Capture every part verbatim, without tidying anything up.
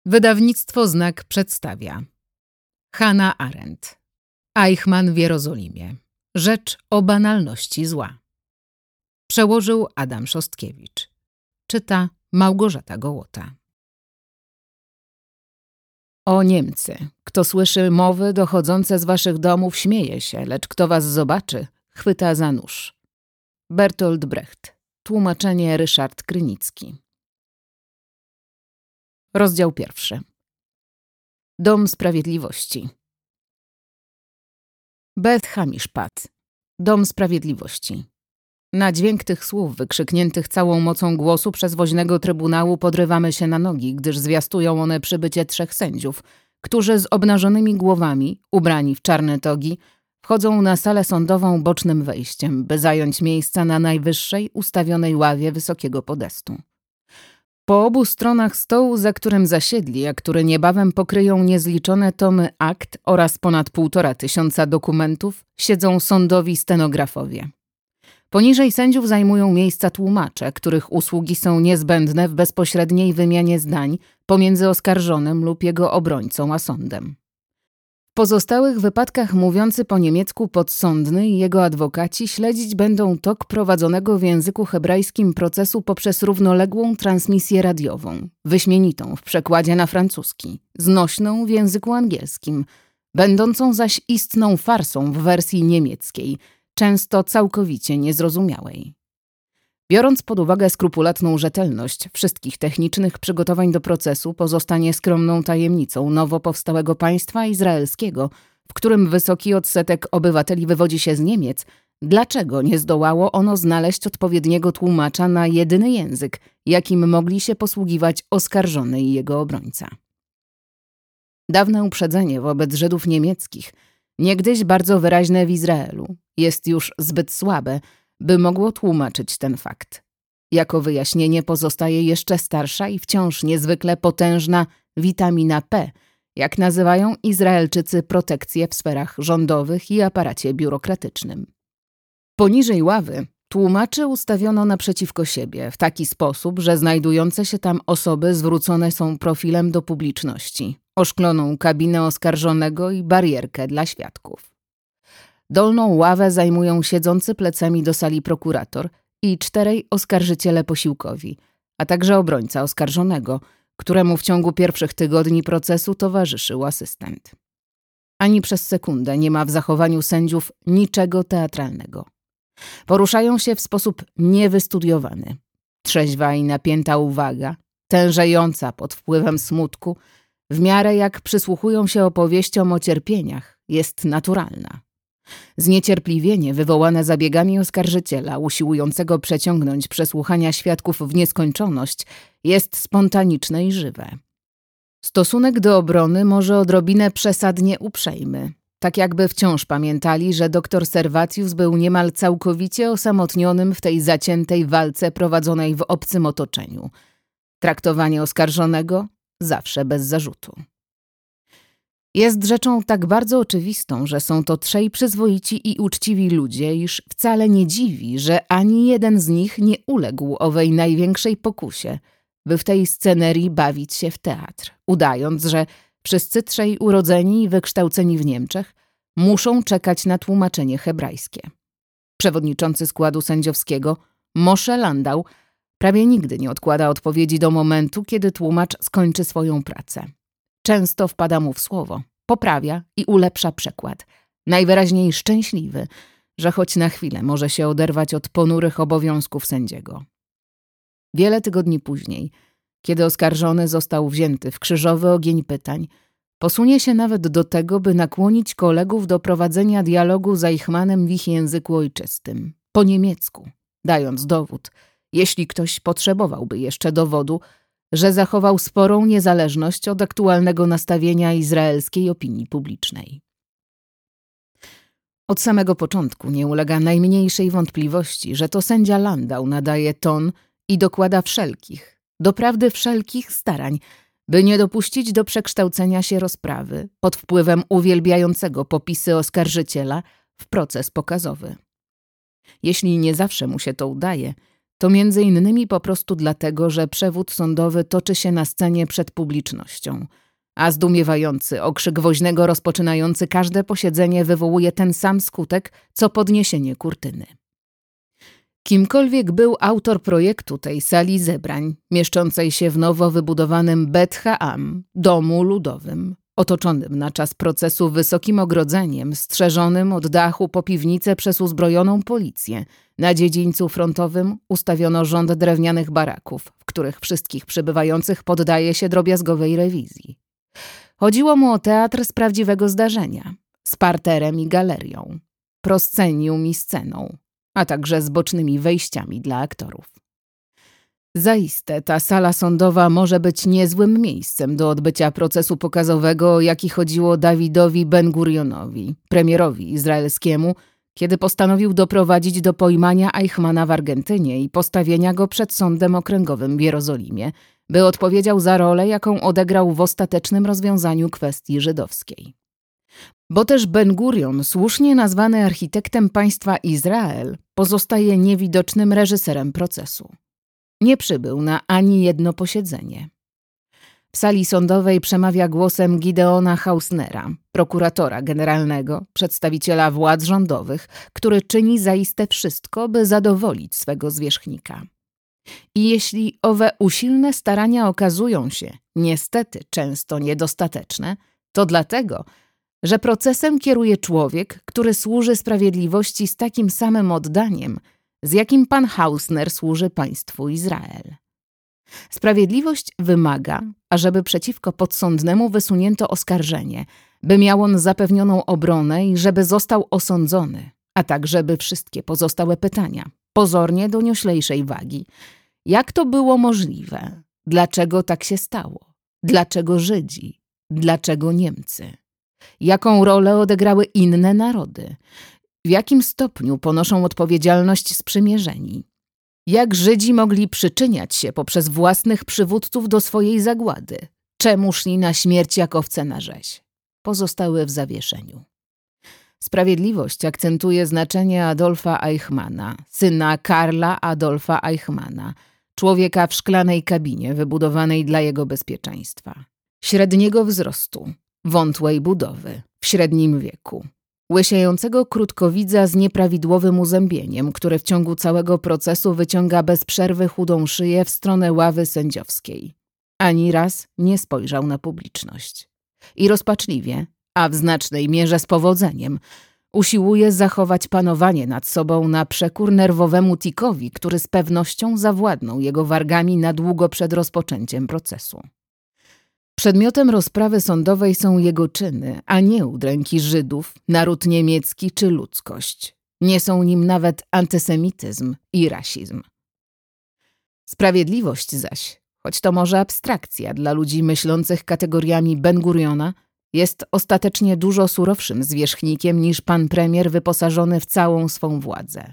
Wydawnictwo Znak przedstawia Hannah Arendt. Eichmann w Jerozolimie. Rzecz o banalności zła. Przełożył Adam Szostkiewicz. Czyta Małgorzata Gołota. O Niemcy, kto słyszy mowy dochodzące z waszych domów, śmieje się, lecz kto was zobaczy, chwyta za nóż. Bertolt Brecht. Tłumaczenie Ryszard Krynicki. Rozdział pierwszy. Dom Sprawiedliwości. Beth Hamishpat. Dom Sprawiedliwości. Na dźwięk tych słów, wykrzykniętych całą mocą głosu przez woźnego trybunału, podrywamy się na nogi, gdyż zwiastują one przybycie trzech sędziów, którzy z obnażonymi głowami, ubrani w czarne togi, wchodzą na salę sądową bocznym wejściem, by zająć miejsca na najwyższej, ustawionej ławie wysokiego podestu. Po obu stronach stołu, za którym zasiedli, a który niebawem pokryją niezliczone tomy akt oraz ponad półtora tysiąca dokumentów, siedzą sądowi stenografowie. Poniżej sędziów zajmują miejsca tłumacze, których usługi są niezbędne w bezpośredniej wymianie zdań pomiędzy oskarżonym lub jego obrońcą a sądem. W pozostałych wypadkach mówiący po niemiecku podsądny i jego adwokaci śledzić będą tok prowadzonego w języku hebrajskim procesu poprzez równoległą transmisję radiową, wyśmienitą w przekładzie na francuski, znośną w języku angielskim, będącą zaś istną farsą w wersji niemieckiej, często całkowicie niezrozumiałej. Biorąc pod uwagę skrupulatną rzetelność wszystkich technicznych przygotowań do procesu, pozostanie skromną tajemnicą nowo powstałego państwa izraelskiego, w którym wysoki odsetek obywateli wywodzi się z Niemiec, dlaczego nie zdołało ono znaleźć odpowiedniego tłumacza na jedyny język, jakim mogli się posługiwać oskarżony i jego obrońca. Dawne uprzedzenie wobec Żydów niemieckich, niegdyś bardzo wyraźne w Izraelu, jest już zbyt słabe, by mogło tłumaczyć ten fakt. Jako wyjaśnienie pozostaje jeszcze starsza i wciąż niezwykle potężna witamina P, jak nazywają Izraelczycy protekcję w sferach rządowych i aparacie biurokratycznym. Poniżej ławy tłumaczy ustawiono naprzeciwko siebie w taki sposób, że znajdujące się tam osoby zwrócone są profilem do publiczności, oszkloną kabinę oskarżonego i barierkę dla świadków. Dolną ławę zajmują siedzący plecami do sali prokurator i czterej oskarżyciele posiłkowi, a także obrońca oskarżonego, któremu w ciągu pierwszych tygodni procesu towarzyszył asystent. Ani przez sekundę nie ma w zachowaniu sędziów niczego teatralnego. Poruszają się w sposób niewystudiowany. Trzeźwa i napięta uwaga, tężejąca pod wpływem smutku, w miarę jak przysłuchują się opowieściom o cierpieniach, jest naturalna. Zniecierpliwienie wywołane zabiegami oskarżyciela usiłującego przeciągnąć przesłuchania świadków w nieskończoność jest spontaniczne i żywe. Stosunek do obrony może odrobinę przesadnie uprzejmy, tak jakby wciąż pamiętali, że doktor Servatius był niemal całkowicie osamotnionym w tej zaciętej walce prowadzonej w obcym otoczeniu. Traktowanie oskarżonego zawsze bez zarzutu. Jest rzeczą tak bardzo oczywistą, że są to trzej przyzwoici i uczciwi ludzie, iż wcale nie dziwi, że ani jeden z nich nie uległ owej największej pokusie, by w tej scenerii bawić się w teatr, udając, że wszyscy trzej urodzeni i wykształceni w Niemczech muszą czekać na tłumaczenie hebrajskie. Przewodniczący składu sędziowskiego, Moshe Landau, prawie nigdy nie odkłada odpowiedzi do momentu, kiedy tłumacz skończy swoją pracę. Często wpada mu w słowo, poprawia i ulepsza przekład, najwyraźniej szczęśliwy, że choć na chwilę może się oderwać od ponurych obowiązków sędziego. Wiele tygodni później, kiedy oskarżony został wzięty w krzyżowy ogień pytań, posunie się nawet do tego, by nakłonić kolegów do prowadzenia dialogu z Eichmannem w ich języku ojczystym, po niemiecku, dając dowód, jeśli ktoś potrzebowałby jeszcze dowodu, że zachował sporą niezależność od aktualnego nastawienia izraelskiej opinii publicznej. Od samego początku nie ulega najmniejszej wątpliwości, że to sędzia Landau nadaje ton i dokłada wszelkich, doprawdy wszelkich starań, by nie dopuścić do przekształcenia się rozprawy pod wpływem uwielbiającego popisy oskarżyciela w proces pokazowy. Jeśli nie zawsze mu się to udaje, To między innymi po prostu dlatego, że przewód sądowy toczy się na scenie przed publicznością, a zdumiewający okrzyk woźnego rozpoczynający każde posiedzenie wywołuje ten sam skutek, co podniesienie kurtyny. Kimkolwiek był autor projektu tej sali zebrań, mieszczącej się w nowo wybudowanym Bet Ha'am, domu ludowym, otoczonym na czas procesu wysokim ogrodzeniem, strzeżonym od dachu po piwnicę przez uzbrojoną policję, na dziedzińcu frontowym ustawiono rząd drewnianych baraków, w których wszystkich przybywających poddaje się drobiazgowej rewizji. Chodziło mu o teatr z prawdziwego zdarzenia, z parterem i galerią, proscenium i sceną, a także z bocznymi wejściami dla aktorów. Zaiste ta sala sądowa może być niezłym miejscem do odbycia procesu pokazowego, o jaki chodziło Dawidowi Ben-Gurionowi, premierowi izraelskiemu, kiedy postanowił doprowadzić do pojmania Eichmana w Argentynie i postawienia go przed sądem okręgowym w Jerozolimie, by odpowiedział za rolę, jaką odegrał w ostatecznym rozwiązaniu kwestii żydowskiej. Bo też Ben-Gurion, słusznie nazwany architektem państwa Izrael, pozostaje niewidocznym reżyserem procesu. Nie przybył na ani jedno posiedzenie. W sali sądowej przemawia głosem Gideona Hausnera, prokuratora generalnego, przedstawiciela władz rządowych, który czyni zaiste wszystko, by zadowolić swego zwierzchnika. I jeśli owe usilne starania okazują się, niestety, często niedostateczne, to dlatego, że procesem kieruje człowiek, który służy sprawiedliwości z takim samym oddaniem, z jakim pan Hausner służy państwu Izrael. Sprawiedliwość wymaga, ażeby przeciwko podsądnemu wysunięto oskarżenie, by miał on zapewnioną obronę i żeby został osądzony, a także by wszystkie pozostałe pytania, pozornie donioślejszej wagi. Jak to było możliwe? Dlaczego tak się stało? Dlaczego Żydzi? Dlaczego Niemcy? Jaką rolę odegrały inne narody? W jakim stopniu ponoszą odpowiedzialność sprzymierzeni? Jak Żydzi mogli przyczyniać się poprzez własnych przywódców do swojej zagłady? Czemu szli na śmierć jak owce na rzeź? Pozostały w zawieszeniu. Sprawiedliwość akcentuje znaczenie Adolfa Eichmana, syna Karla Adolfa Eichmana, człowieka w szklanej kabinie wybudowanej dla jego bezpieczeństwa. Średniego wzrostu, wątłej budowy, w średnim wieku. Łysiejącego krótkowidza z nieprawidłowym uzębieniem, który w ciągu całego procesu wyciąga bez przerwy chudą szyję w stronę ławy sędziowskiej. Ani raz nie spojrzał na publiczność. I rozpaczliwie, a w znacznej mierze z powodzeniem, usiłuje zachować panowanie nad sobą na przekór nerwowemu tikowi, który z pewnością zawładnął jego wargami na długo przed rozpoczęciem procesu. Przedmiotem rozprawy sądowej są jego czyny, a nie udręki Żydów, naród niemiecki czy ludzkość. Nie są nim nawet antysemityzm i rasizm. Sprawiedliwość zaś, choć to może abstrakcja dla ludzi myślących kategoriami Ben-Guriona, jest ostatecznie dużo surowszym zwierzchnikiem niż pan premier wyposażony w całą swą władzę.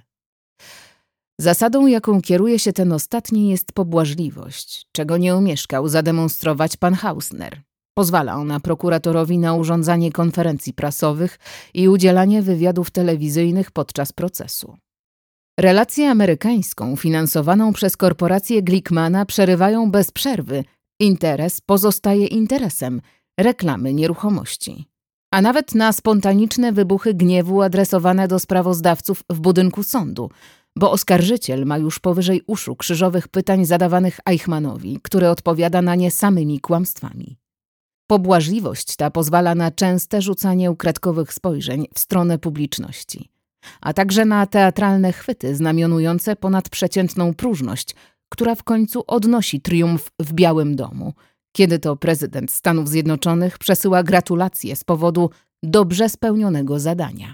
Zasadą, jaką kieruje się ten ostatni, jest pobłażliwość, czego nie omieszkał zademonstrować pan Hausner. Pozwala ona prokuratorowi na urządzanie konferencji prasowych i udzielanie wywiadów telewizyjnych podczas procesu. Relację amerykańską finansowaną przez korporację Glickmana przerywają bez przerwy. Interes pozostaje interesem, reklamy nieruchomości. A nawet na spontaniczne wybuchy gniewu adresowane do sprawozdawców w budynku sądu, bo oskarżyciel ma już powyżej uszu krzyżowych pytań zadawanych Eichmanowi, który odpowiada na nie samymi kłamstwami. Pobłażliwość ta pozwala na częste rzucanie ukradkowych spojrzeń w stronę publiczności, a także na teatralne chwyty znamionujące ponadprzeciętną próżność, która w końcu odnosi triumf w Białym Domu, kiedy to prezydent Stanów Zjednoczonych przesyła gratulacje z powodu dobrze spełnionego zadania.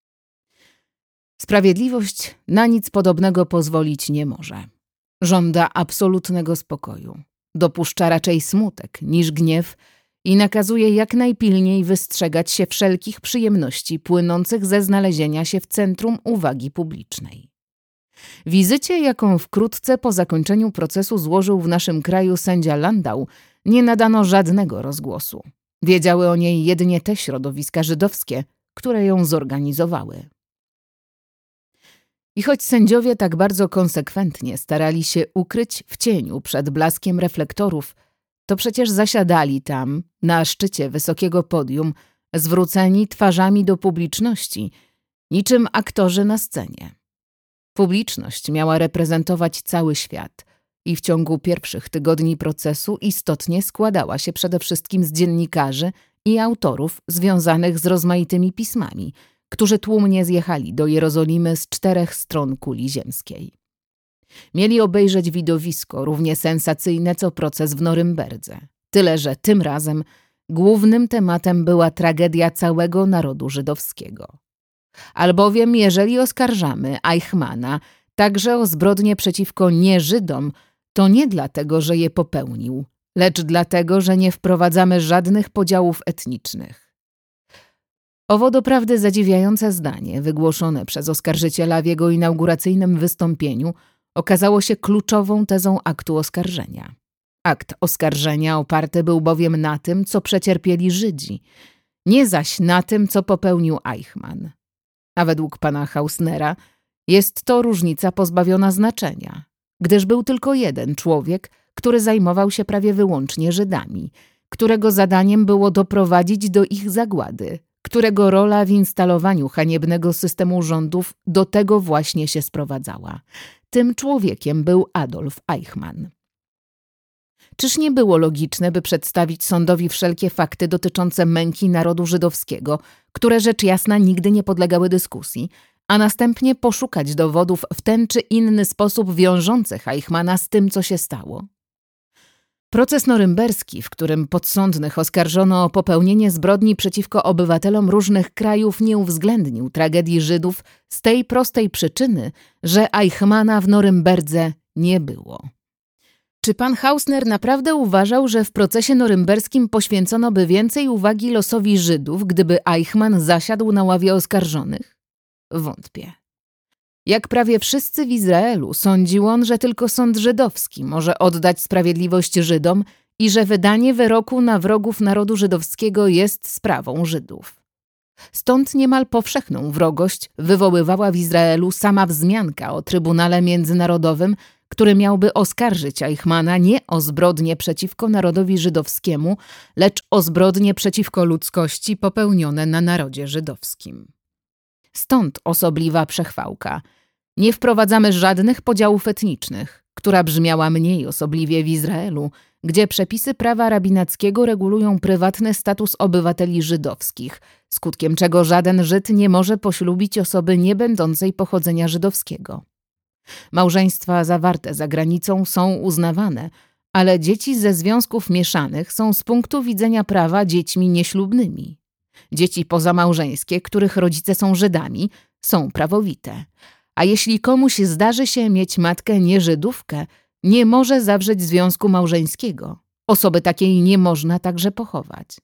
Sprawiedliwość na nic podobnego pozwolić nie może. Żąda absolutnego spokoju. Dopuszcza raczej smutek niż gniew i nakazuje jak najpilniej wystrzegać się wszelkich przyjemności płynących ze znalezienia się w centrum uwagi publicznej. Wizycie, jaką wkrótce po zakończeniu procesu złożył w naszym kraju sędzia Landau, nie nadano żadnego rozgłosu. Wiedziały o niej jedynie te środowiska żydowskie, które ją zorganizowały. I choć sędziowie tak bardzo konsekwentnie starali się ukryć w cieniu przed blaskiem reflektorów, to przecież zasiadali tam, na szczycie wysokiego podium, zwróceni twarzami do publiczności, niczym aktorzy na scenie. Publiczność miała reprezentować cały świat i w ciągu pierwszych tygodni procesu istotnie składała się przede wszystkim z dziennikarzy i autorów związanych z rozmaitymi pismami, którzy tłumnie zjechali do Jerozolimy z czterech stron kuli ziemskiej. Mieli obejrzeć widowisko równie sensacyjne co proces w Norymberdze, tyle że tym razem głównym tematem była tragedia całego narodu żydowskiego. Albowiem jeżeli oskarżamy Eichmana także o zbrodnie przeciwko nie-Żydom, to nie dlatego, że je popełnił, lecz dlatego, że nie wprowadzamy żadnych podziałów etnicznych. Owo doprawdy zadziwiające zdanie, wygłoszone przez oskarżyciela w jego inauguracyjnym wystąpieniu, okazało się kluczową tezą aktu oskarżenia. Akt oskarżenia oparty był bowiem na tym, co przecierpieli Żydzi, nie zaś na tym, co popełnił Eichmann. A według pana Hausnera jest to różnica pozbawiona znaczenia, gdyż był tylko jeden człowiek, który zajmował się prawie wyłącznie Żydami, którego zadaniem było doprowadzić do ich zagłady, którego rola w instalowaniu haniebnego systemu rządów do tego właśnie się sprowadzała. Tym człowiekiem był Adolf Eichmann. Czyż nie było logiczne, by przedstawić sądowi wszelkie fakty dotyczące męki narodu żydowskiego, które rzecz jasna nigdy nie podlegały dyskusji, a następnie poszukać dowodów w ten czy inny sposób wiążących Eichmanna z tym, co się stało? Proces norymberski, w którym podsądnych oskarżono o popełnienie zbrodni przeciwko obywatelom różnych krajów, nie uwzględnił tragedii Żydów z tej prostej przyczyny, że Eichmanna w Norymberdze nie było. Czy pan Hausner naprawdę uważał, że w procesie norymberskim poświęcono by więcej uwagi losowi Żydów, gdyby Eichmann zasiadł na ławie oskarżonych? Wątpię. Jak prawie wszyscy w Izraelu, sądził on, że tylko sąd żydowski może oddać sprawiedliwość Żydom i że wydanie wyroku na wrogów narodu żydowskiego jest sprawą Żydów. Stąd niemal powszechną wrogość wywoływała w Izraelu sama wzmianka o Trybunale Międzynarodowym, który miałby oskarżyć Eichmanna nie o zbrodnie przeciwko narodowi żydowskiemu, lecz o zbrodnie przeciwko ludzkości popełnione na narodzie żydowskim. Stąd osobliwa przechwałka. Nie wprowadzamy żadnych podziałów etnicznych, która brzmiała mniej osobliwie w Izraelu, gdzie przepisy prawa rabinackiego regulują prywatny status obywateli żydowskich, skutkiem czego żaden Żyd nie może poślubić osoby nie będącej pochodzenia żydowskiego. Małżeństwa zawarte za granicą są uznawane, ale dzieci ze związków mieszanych są z punktu widzenia prawa dziećmi nieślubnymi. Dzieci pozamałżeńskie, których rodzice są Żydami, są prawowite. A jeśli komuś zdarzy się mieć matkę nieżydówkę, nie może zawrzeć związku małżeńskiego. Osoby takiej nie można także pochować.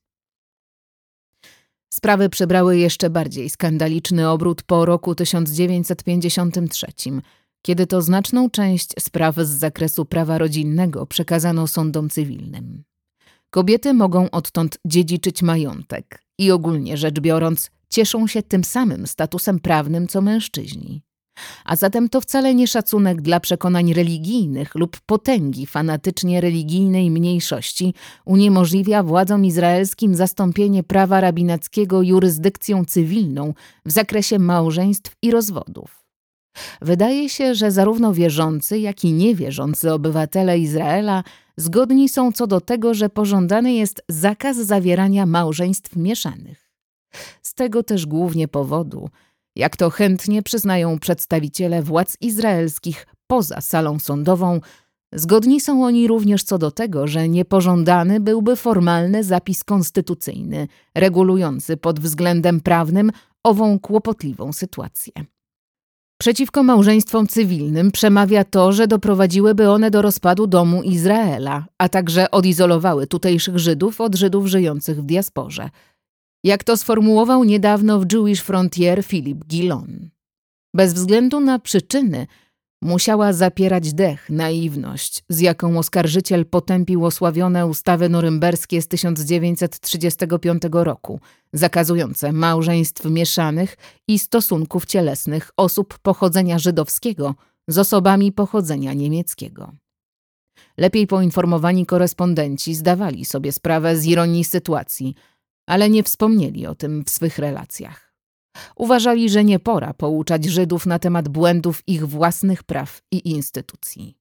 Sprawy przybrały jeszcze bardziej skandaliczny obrót po roku tysiąc dziewięćset pięćdziesiątym trzecim, kiedy to znaczną część spraw z zakresu prawa rodzinnego przekazano sądom cywilnym. Kobiety mogą odtąd dziedziczyć majątek i ogólnie rzecz biorąc cieszą się tym samym statusem prawnym co mężczyźni. A zatem to wcale nie szacunek dla przekonań religijnych lub potęgi fanatycznie religijnej mniejszości uniemożliwia władzom izraelskim zastąpienie prawa rabinackiego jurysdykcją cywilną w zakresie małżeństw i rozwodów. Wydaje się, że zarówno wierzący, jak i niewierzący obywatele Izraela zgodni są co do tego, że pożądany jest zakaz zawierania małżeństw mieszanych. Z tego też głównie powodu, jak to chętnie przyznają przedstawiciele władz izraelskich poza salą sądową, zgodni są oni również co do tego, że niepożądany byłby formalny zapis konstytucyjny, regulujący pod względem prawnym ową kłopotliwą sytuację. Przeciwko małżeństwom cywilnym przemawia to, że doprowadziłyby one do rozpadu domu Izraela, a także odizolowały tutejszych Żydów od Żydów żyjących w diasporze. Jak to sformułował niedawno w Jewish Frontier Philip Gillon. Bez względu na przyczyny, musiała zapierać dech naiwność, z jaką oskarżyciel potępił osławione ustawy norymberskie z tysiąc dziewięćset trzydziestego piątego roku, zakazujące małżeństw mieszanych i stosunków cielesnych osób pochodzenia żydowskiego z osobami pochodzenia niemieckiego. Lepiej poinformowani korespondenci zdawali sobie sprawę z ironii sytuacji, ale nie wspomnieli o tym w swych relacjach. Uważali, że nie pora pouczać Żydów na temat błędów ich własnych praw i instytucji.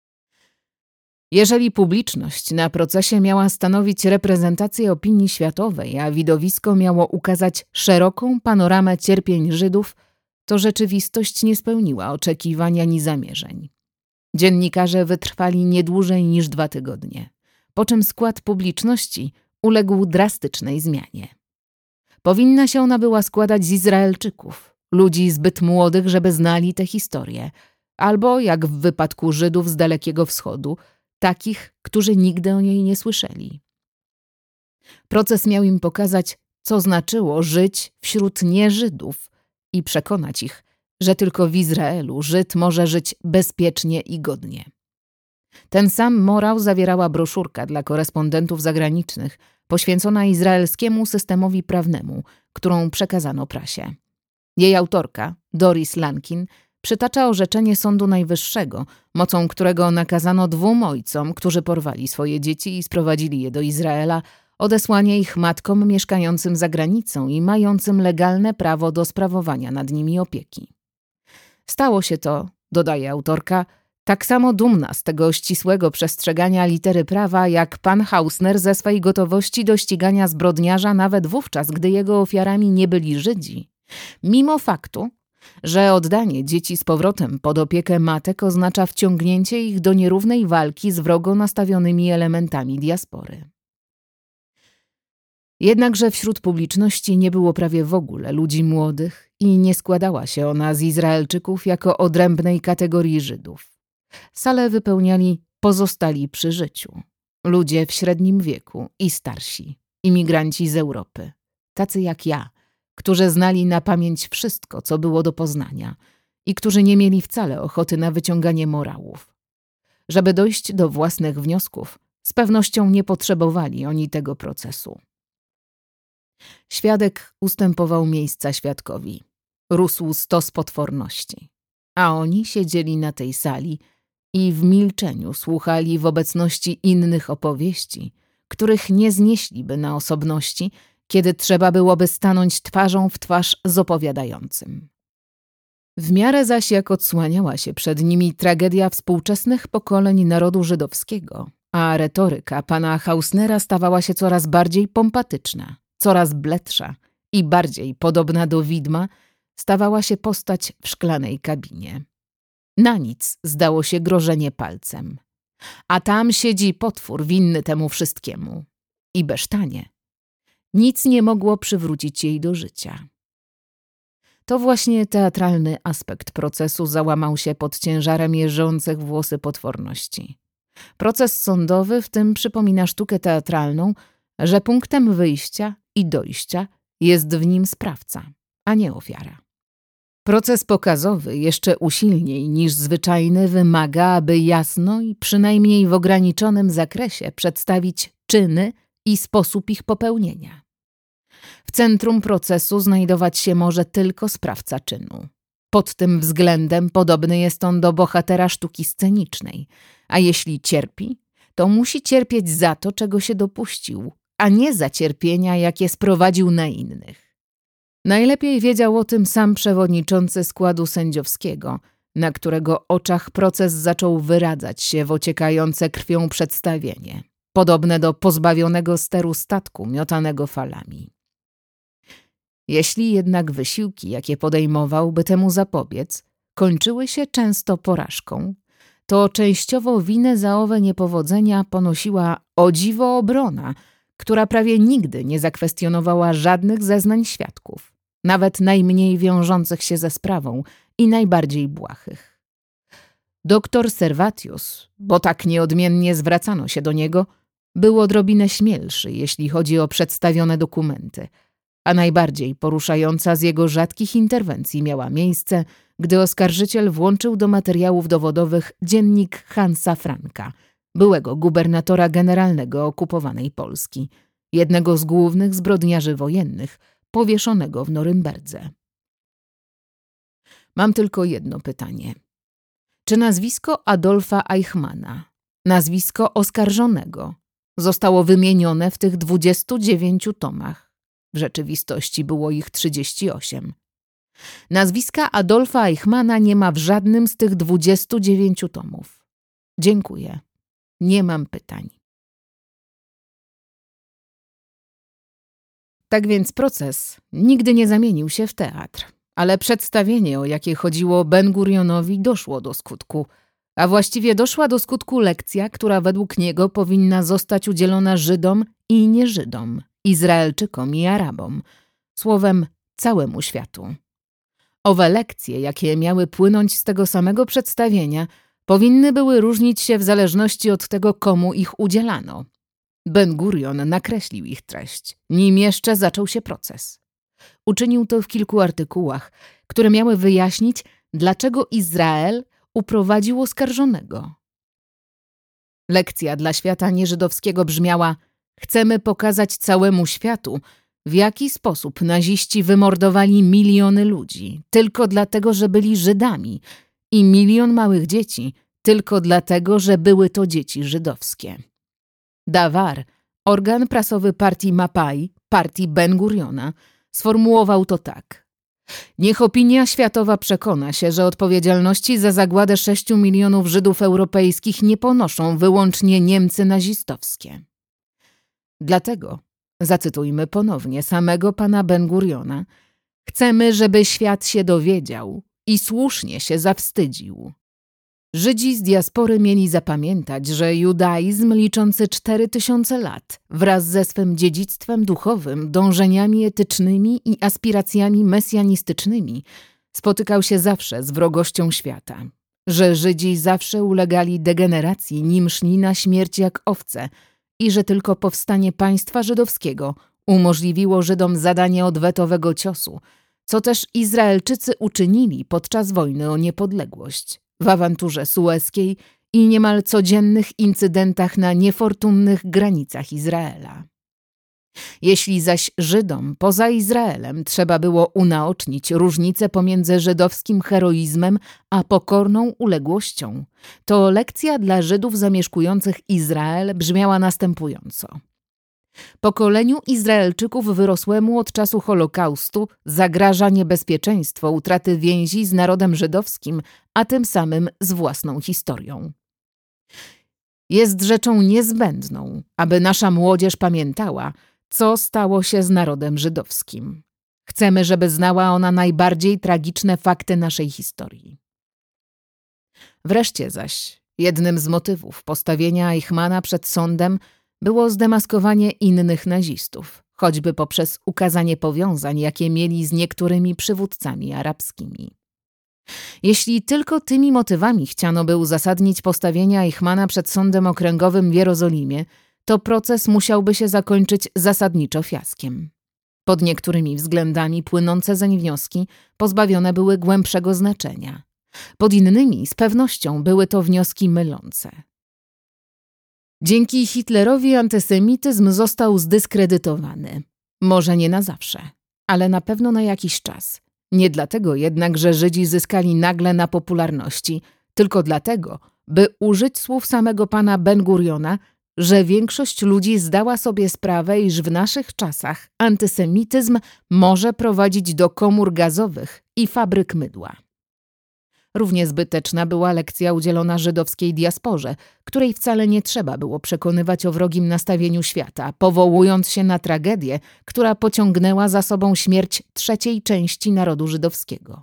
Jeżeli publiczność na procesie miała stanowić reprezentację opinii światowej, a widowisko miało ukazać szeroką panoramę cierpień Żydów, to rzeczywistość nie spełniła oczekiwań ani zamierzeń. Dziennikarze wytrwali nie dłużej niż dwa tygodnie, po czym skład publiczności uległ drastycznej zmianie. Powinna się ona była składać z Izraelczyków, ludzi zbyt młodych, żeby znali tę historię, albo, jak w wypadku Żydów z Dalekiego Wschodu, takich, którzy nigdy o niej nie słyszeli. Proces miał im pokazać, co znaczyło żyć wśród nieżydów i przekonać ich, że tylko w Izraelu Żyd może żyć bezpiecznie i godnie. Ten sam morał zawierała broszurka dla korespondentów zagranicznych, poświęcona izraelskiemu systemowi prawnemu, którą przekazano prasie. Jej autorka, Doris Lankin, przytacza orzeczenie Sądu Najwyższego, mocą którego nakazano dwóm ojcom, którzy porwali swoje dzieci i sprowadzili je do Izraela, odesłanie ich matkom mieszkającym za granicą i mającym legalne prawo do sprawowania nad nimi opieki. Stało się to, dodaje autorka, tak samo dumna z tego ścisłego przestrzegania litery prawa, jak pan Hausner ze swej gotowości do ścigania zbrodniarza nawet wówczas, gdy jego ofiarami nie byli Żydzi, mimo faktu, że oddanie dzieci z powrotem pod opiekę matek oznacza wciągnięcie ich do nierównej walki z wrogo nastawionymi elementami diaspory. Jednakże wśród publiczności nie było prawie w ogóle ludzi młodych i nie składała się ona z Izraelczyków jako odrębnej kategorii Żydów. Salę wypełniali pozostali przy życiu, ludzie w średnim wieku i starsi, imigranci z Europy, tacy jak ja, którzy znali na pamięć wszystko, co było do poznania i którzy nie mieli wcale ochoty na wyciąganie morałów. Żeby dojść do własnych wniosków, z pewnością nie potrzebowali oni tego procesu. Świadek ustępował miejsca świadkowi. Rósł stos potworności, a oni siedzieli na tej sali i w milczeniu słuchali w obecności innych opowieści, których nie znieśliby na osobności, kiedy trzeba byłoby stanąć twarzą w twarz z opowiadającym. W miarę zaś jak odsłaniała się przed nimi tragedia współczesnych pokoleń narodu żydowskiego, a retoryka pana Hausnera stawała się coraz bardziej pompatyczna, coraz bledsza i bardziej podobna do widma, stawała się postać w szklanej kabinie. Na nic zdało się grożenie palcem. A tam siedzi potwór winny temu wszystkiemu. I besztanie. Nic nie mogło przywrócić jej do życia. To właśnie teatralny aspekt procesu załamał się pod ciężarem jeżących włosy potworności. Proces sądowy w tym przypomina sztukę teatralną, że punktem wyjścia i dojścia jest w nim sprawca, a nie ofiara. Proces pokazowy jeszcze usilniej niż zwyczajny wymaga, aby jasno i przynajmniej w ograniczonym zakresie przedstawić czyny i sposób ich popełnienia. W centrum procesu znajdować się może tylko sprawca czynu. Pod tym względem podobny jest on do bohatera sztuki scenicznej, a jeśli cierpi, to musi cierpieć za to, czego się dopuścił, a nie za cierpienia, jakie sprowadził na innych. Najlepiej wiedział o tym sam przewodniczący składu sędziowskiego, na którego oczach proces zaczął wyradzać się w ociekające krwią przedstawienie, podobne do pozbawionego steru statku miotanego falami. Jeśli jednak wysiłki, jakie podejmował, by temu zapobiec, kończyły się często porażką, to częściowo winę za owe niepowodzenia ponosiła o dziwo obrona, która prawie nigdy nie zakwestionowała żadnych zeznań świadków, nawet najmniej wiążących się ze sprawą i najbardziej błahych. Doktor Servatius, bo tak nieodmiennie zwracano się do niego, był odrobinę śmielszy, jeśli chodzi o przedstawione dokumenty, a najbardziej poruszająca z jego rzadkich interwencji miała miejsce, gdy oskarżyciel włączył do materiałów dowodowych dziennik Hansa Franka, byłego gubernatora generalnego okupowanej Polski, jednego z głównych zbrodniarzy wojennych, powieszonego w Norymberdze. Mam tylko jedno pytanie. Czy nazwisko Adolfa Eichmanna, nazwisko oskarżonego, zostało wymienione w tych dwudziestu dziewięciu tomach? W rzeczywistości było ich trzydzieści osiem. Nazwiska Adolfa Eichmanna nie ma w żadnym z tych dwudziestu dziewięciu tomów. Dziękuję. Nie mam pytań. Tak więc proces nigdy nie zamienił się w teatr, ale przedstawienie, o jakie chodziło Ben-Gurionowi, doszło do skutku, a właściwie doszła do skutku lekcja, która według niego powinna zostać udzielona Żydom i nie-Żydom, Izraelczykom i Arabom, słowem całemu światu. Owe lekcje, jakie miały płynąć z tego samego przedstawienia, powinny były różnić się w zależności od tego, komu ich udzielano. Ben-Gurion nakreślił ich treść, nim jeszcze zaczął się proces. Uczynił to w kilku artykułach, które miały wyjaśnić, dlaczego Izrael uprowadził oskarżonego. Lekcja dla świata nieżydowskiego brzmiała: chcemy pokazać całemu światu, w jaki sposób naziści wymordowali miliony ludzi tylko dlatego, że byli Żydami i milion małych dzieci tylko dlatego, że były to dzieci żydowskie. Dawar, organ prasowy partii Mapai, partii Ben-Guriona, sformułował to tak: niech opinia światowa przekona się, że odpowiedzialności za zagładę sześciu milionów Żydów europejskich nie ponoszą wyłącznie Niemcy nazistowskie. Dlatego, zacytujmy ponownie samego pana Ben-Guriona, chcemy, żeby świat się dowiedział i słusznie się zawstydził. Żydzi z diaspory mieli zapamiętać, że judaizm liczący cztery tysiące lat wraz ze swym dziedzictwem duchowym, dążeniami etycznymi i aspiracjami mesjanistycznymi spotykał się zawsze z wrogością świata, że Żydzi zawsze ulegali degeneracji, nim szli na śmierć jak owce i że tylko powstanie państwa żydowskiego umożliwiło Żydom zadanie odwetowego ciosu, co też Izraelczycy uczynili podczas wojny o niepodległość, w awanturze sueskiej i niemal codziennych incydentach na niefortunnych granicach Izraela. Jeśli zaś Żydom poza Izraelem trzeba było unaocznić różnicę pomiędzy żydowskim heroizmem a pokorną uległością, to lekcja dla Żydów zamieszkujących Izrael brzmiała następująco. Pokoleniu Izraelczyków wyrosłemu od czasu Holokaustu zagraża niebezpieczeństwo utraty więzi z narodem żydowskim, a tym samym z własną historią. Jest rzeczą niezbędną, aby nasza młodzież pamiętała, co stało się z narodem żydowskim. Chcemy, żeby znała ona najbardziej tragiczne fakty naszej historii. Wreszcie zaś, jednym z motywów postawienia Eichmanna przed sądem było zdemaskowanie innych nazistów, choćby poprzez ukazanie powiązań, jakie mieli z niektórymi przywódcami arabskimi. Jeśli tylko tymi motywami chciano by uzasadnić postawienie Eichmanna przed sądem okręgowym w Jerozolimie, to proces musiałby się zakończyć zasadniczo fiaskiem. Pod niektórymi względami płynące zeń wnioski pozbawione były głębszego znaczenia. Pod innymi z pewnością były to wnioski mylące. Dzięki Hitlerowi antysemityzm został zdyskredytowany. Może nie na zawsze, ale na pewno na jakiś czas. Nie dlatego jednak, że Żydzi zyskali nagle na popularności, tylko dlatego, by użyć słów samego pana Ben-Guriona, że większość ludzi zdała sobie sprawę, iż w naszych czasach antysemityzm może prowadzić do komór gazowych i fabryk mydła. Równie zbyteczna była lekcja udzielona żydowskiej diasporze, której wcale nie trzeba było przekonywać o wrogim nastawieniu świata, powołując się na tragedię, która pociągnęła za sobą śmierć trzeciej części narodu żydowskiego.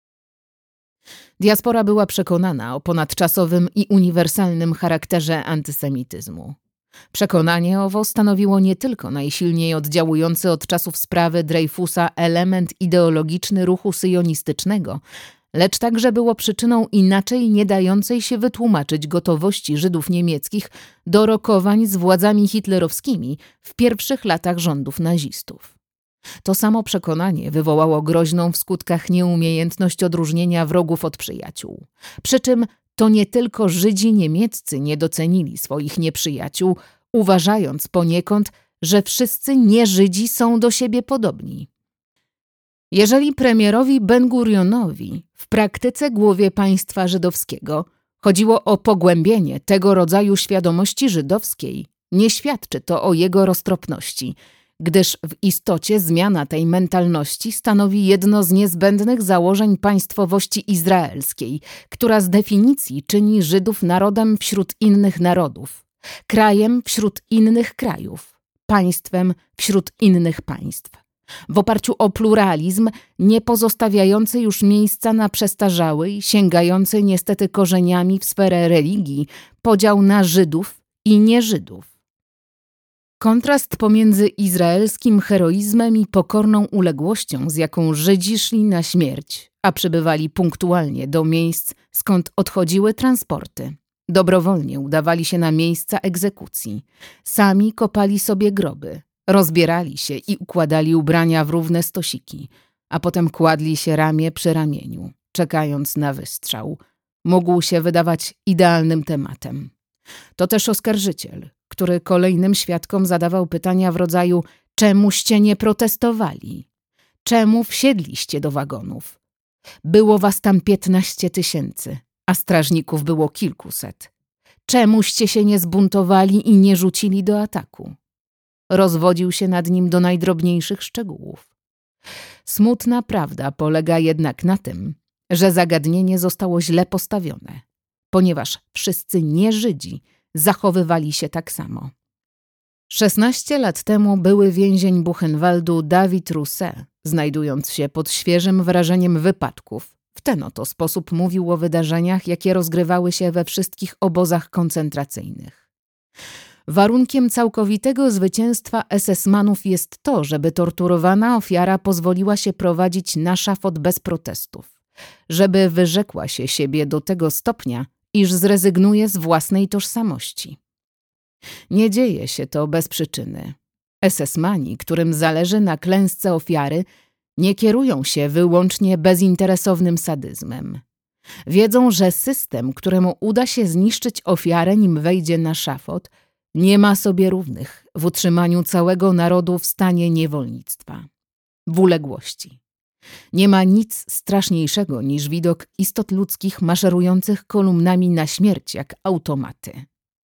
Diaspora była przekonana o ponadczasowym i uniwersalnym charakterze antysemityzmu. Przekonanie owo stanowiło nie tylko najsilniej oddziałujący od czasów sprawy Dreyfusa element ideologiczny ruchu syjonistycznego, lecz także było przyczyną inaczej nie dającej się wytłumaczyć gotowości Żydów niemieckich do rokowań z władzami hitlerowskimi w pierwszych latach rządów nazistów. To samo przekonanie wywołało groźną w skutkach nieumiejętność odróżnienia wrogów od przyjaciół. Przy czym to nie tylko Żydzi niemieccy nie docenili swoich nieprzyjaciół, uważając poniekąd, że wszyscy nie-Żydzi są do siebie podobni. Jeżeli premierowi Ben-Gurionowi w praktyce głowie państwa żydowskiego chodziło o pogłębienie tego rodzaju świadomości żydowskiej, nie świadczy to o jego roztropności, gdyż w istocie zmiana tej mentalności stanowi jedno z niezbędnych założeń państwowości izraelskiej, która z definicji czyni Żydów narodem wśród innych narodów, krajem wśród innych krajów, państwem wśród innych państw. W oparciu o pluralizm nie pozostawiający już miejsca na przestarzały i sięgający niestety korzeniami w sferę religii podział na Żydów i nie-Żydów. Kontrast pomiędzy izraelskim heroizmem i pokorną uległością, z jaką Żydzi szli na śmierć, a przybywali punktualnie do miejsc, skąd odchodziły transporty. Dobrowolnie udawali się na miejsca egzekucji. Sami kopali sobie groby, rozbierali się i układali ubrania w równe stosiki, a potem kładli się ramię przy ramieniu, czekając na wystrzał. Mógł się wydawać idealnym tematem. To też oskarżyciel, który kolejnym świadkom zadawał pytania w rodzaju: czemuście nie protestowali? Czemu wsiedliście do wagonów? Było was tam piętnaście tysięcy, a strażników było kilkuset. Czemuście się nie zbuntowali i nie rzucili do ataku? Rozwodził się nad nim do najdrobniejszych szczegółów. Smutna prawda polega jednak na tym, że zagadnienie zostało źle postawione, ponieważ wszyscy nie-Żydzi zachowywali się tak samo. Szesnaście lat temu były więzień Buchenwaldu David Rousset, znajdując się pod świeżym wrażeniem wypadków, w ten oto sposób mówił o wydarzeniach, jakie rozgrywały się we wszystkich obozach koncentracyjnych. Warunkiem całkowitego zwycięstwa esesmanów jest to, żeby torturowana ofiara pozwoliła się prowadzić na szafot bez protestów, żeby wyrzekła się siebie do tego stopnia, iż zrezygnuje z własnej tożsamości. Nie dzieje się to bez przyczyny. Esesmani, którym zależy na klęsce ofiary, nie kierują się wyłącznie bezinteresownym sadyzmem. Wiedzą, że system, któremu uda się zniszczyć ofiarę, nim wejdzie na szafot, nie ma sobie równych w utrzymaniu całego narodu w stanie niewolnictwa, w uległości. Nie ma nic straszniejszego niż widok istot ludzkich maszerujących kolumnami na śmierć jak automaty.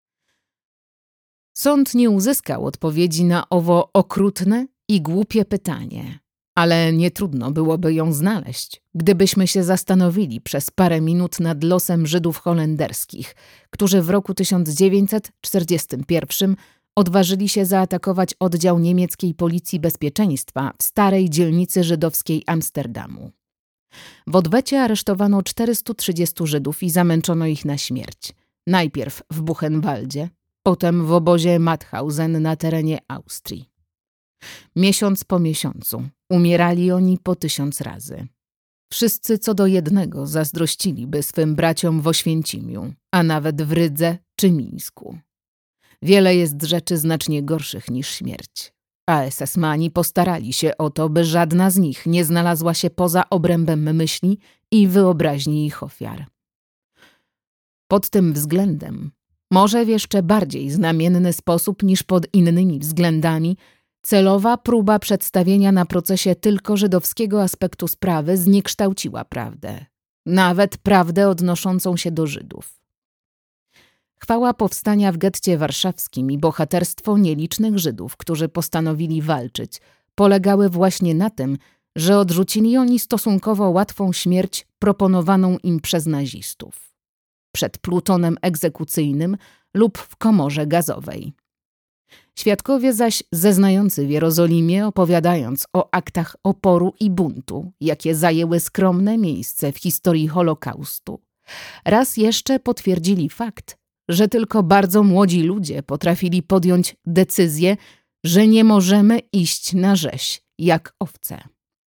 Sąd nie uzyskał odpowiedzi na owo okrutne i głupie pytanie, ale nie trudno byłoby ją znaleźć, gdybyśmy się zastanowili przez parę minut nad losem Żydów holenderskich, którzy w roku tysiąc dziewięćset czterdziestym pierwszym odważyli się zaatakować oddział niemieckiej policji bezpieczeństwa w starej dzielnicy żydowskiej Amsterdamu. W odwecie aresztowano czterystu trzydziestu Żydów i zamęczono ich na śmierć. Najpierw w Buchenwaldzie, potem w obozie Mauthausen na terenie Austrii. Miesiąc po miesiącu umierali oni po tysiąc razy. Wszyscy co do jednego zazdrościliby swym braciom w Oświęcimiu, a nawet w Rydze czy Mińsku. Wiele jest rzeczy znacznie gorszych niż śmierć, a esesmani postarali się o to, by żadna z nich nie znalazła się poza obrębem myśli i wyobraźni ich ofiar. Pod tym względem, może w jeszcze bardziej znamienny sposób niż pod innymi względami, celowa próba przedstawienia na procesie tylko żydowskiego aspektu sprawy zniekształciła prawdę, nawet prawdę odnoszącą się do Żydów. Chwała powstania w getcie warszawskim i bohaterstwo nielicznych Żydów, którzy postanowili walczyć, polegały właśnie na tym, że odrzucili oni stosunkowo łatwą śmierć proponowaną im przez nazistów. Przed plutonem egzekucyjnym lub w komorze gazowej. Świadkowie zaś zeznający w Jerozolimie, opowiadając o aktach oporu i buntu, jakie zajęły skromne miejsce w historii Holokaustu, raz jeszcze potwierdzili fakt, że tylko bardzo młodzi ludzie potrafili podjąć decyzję, że nie możemy iść na rzeź jak owce.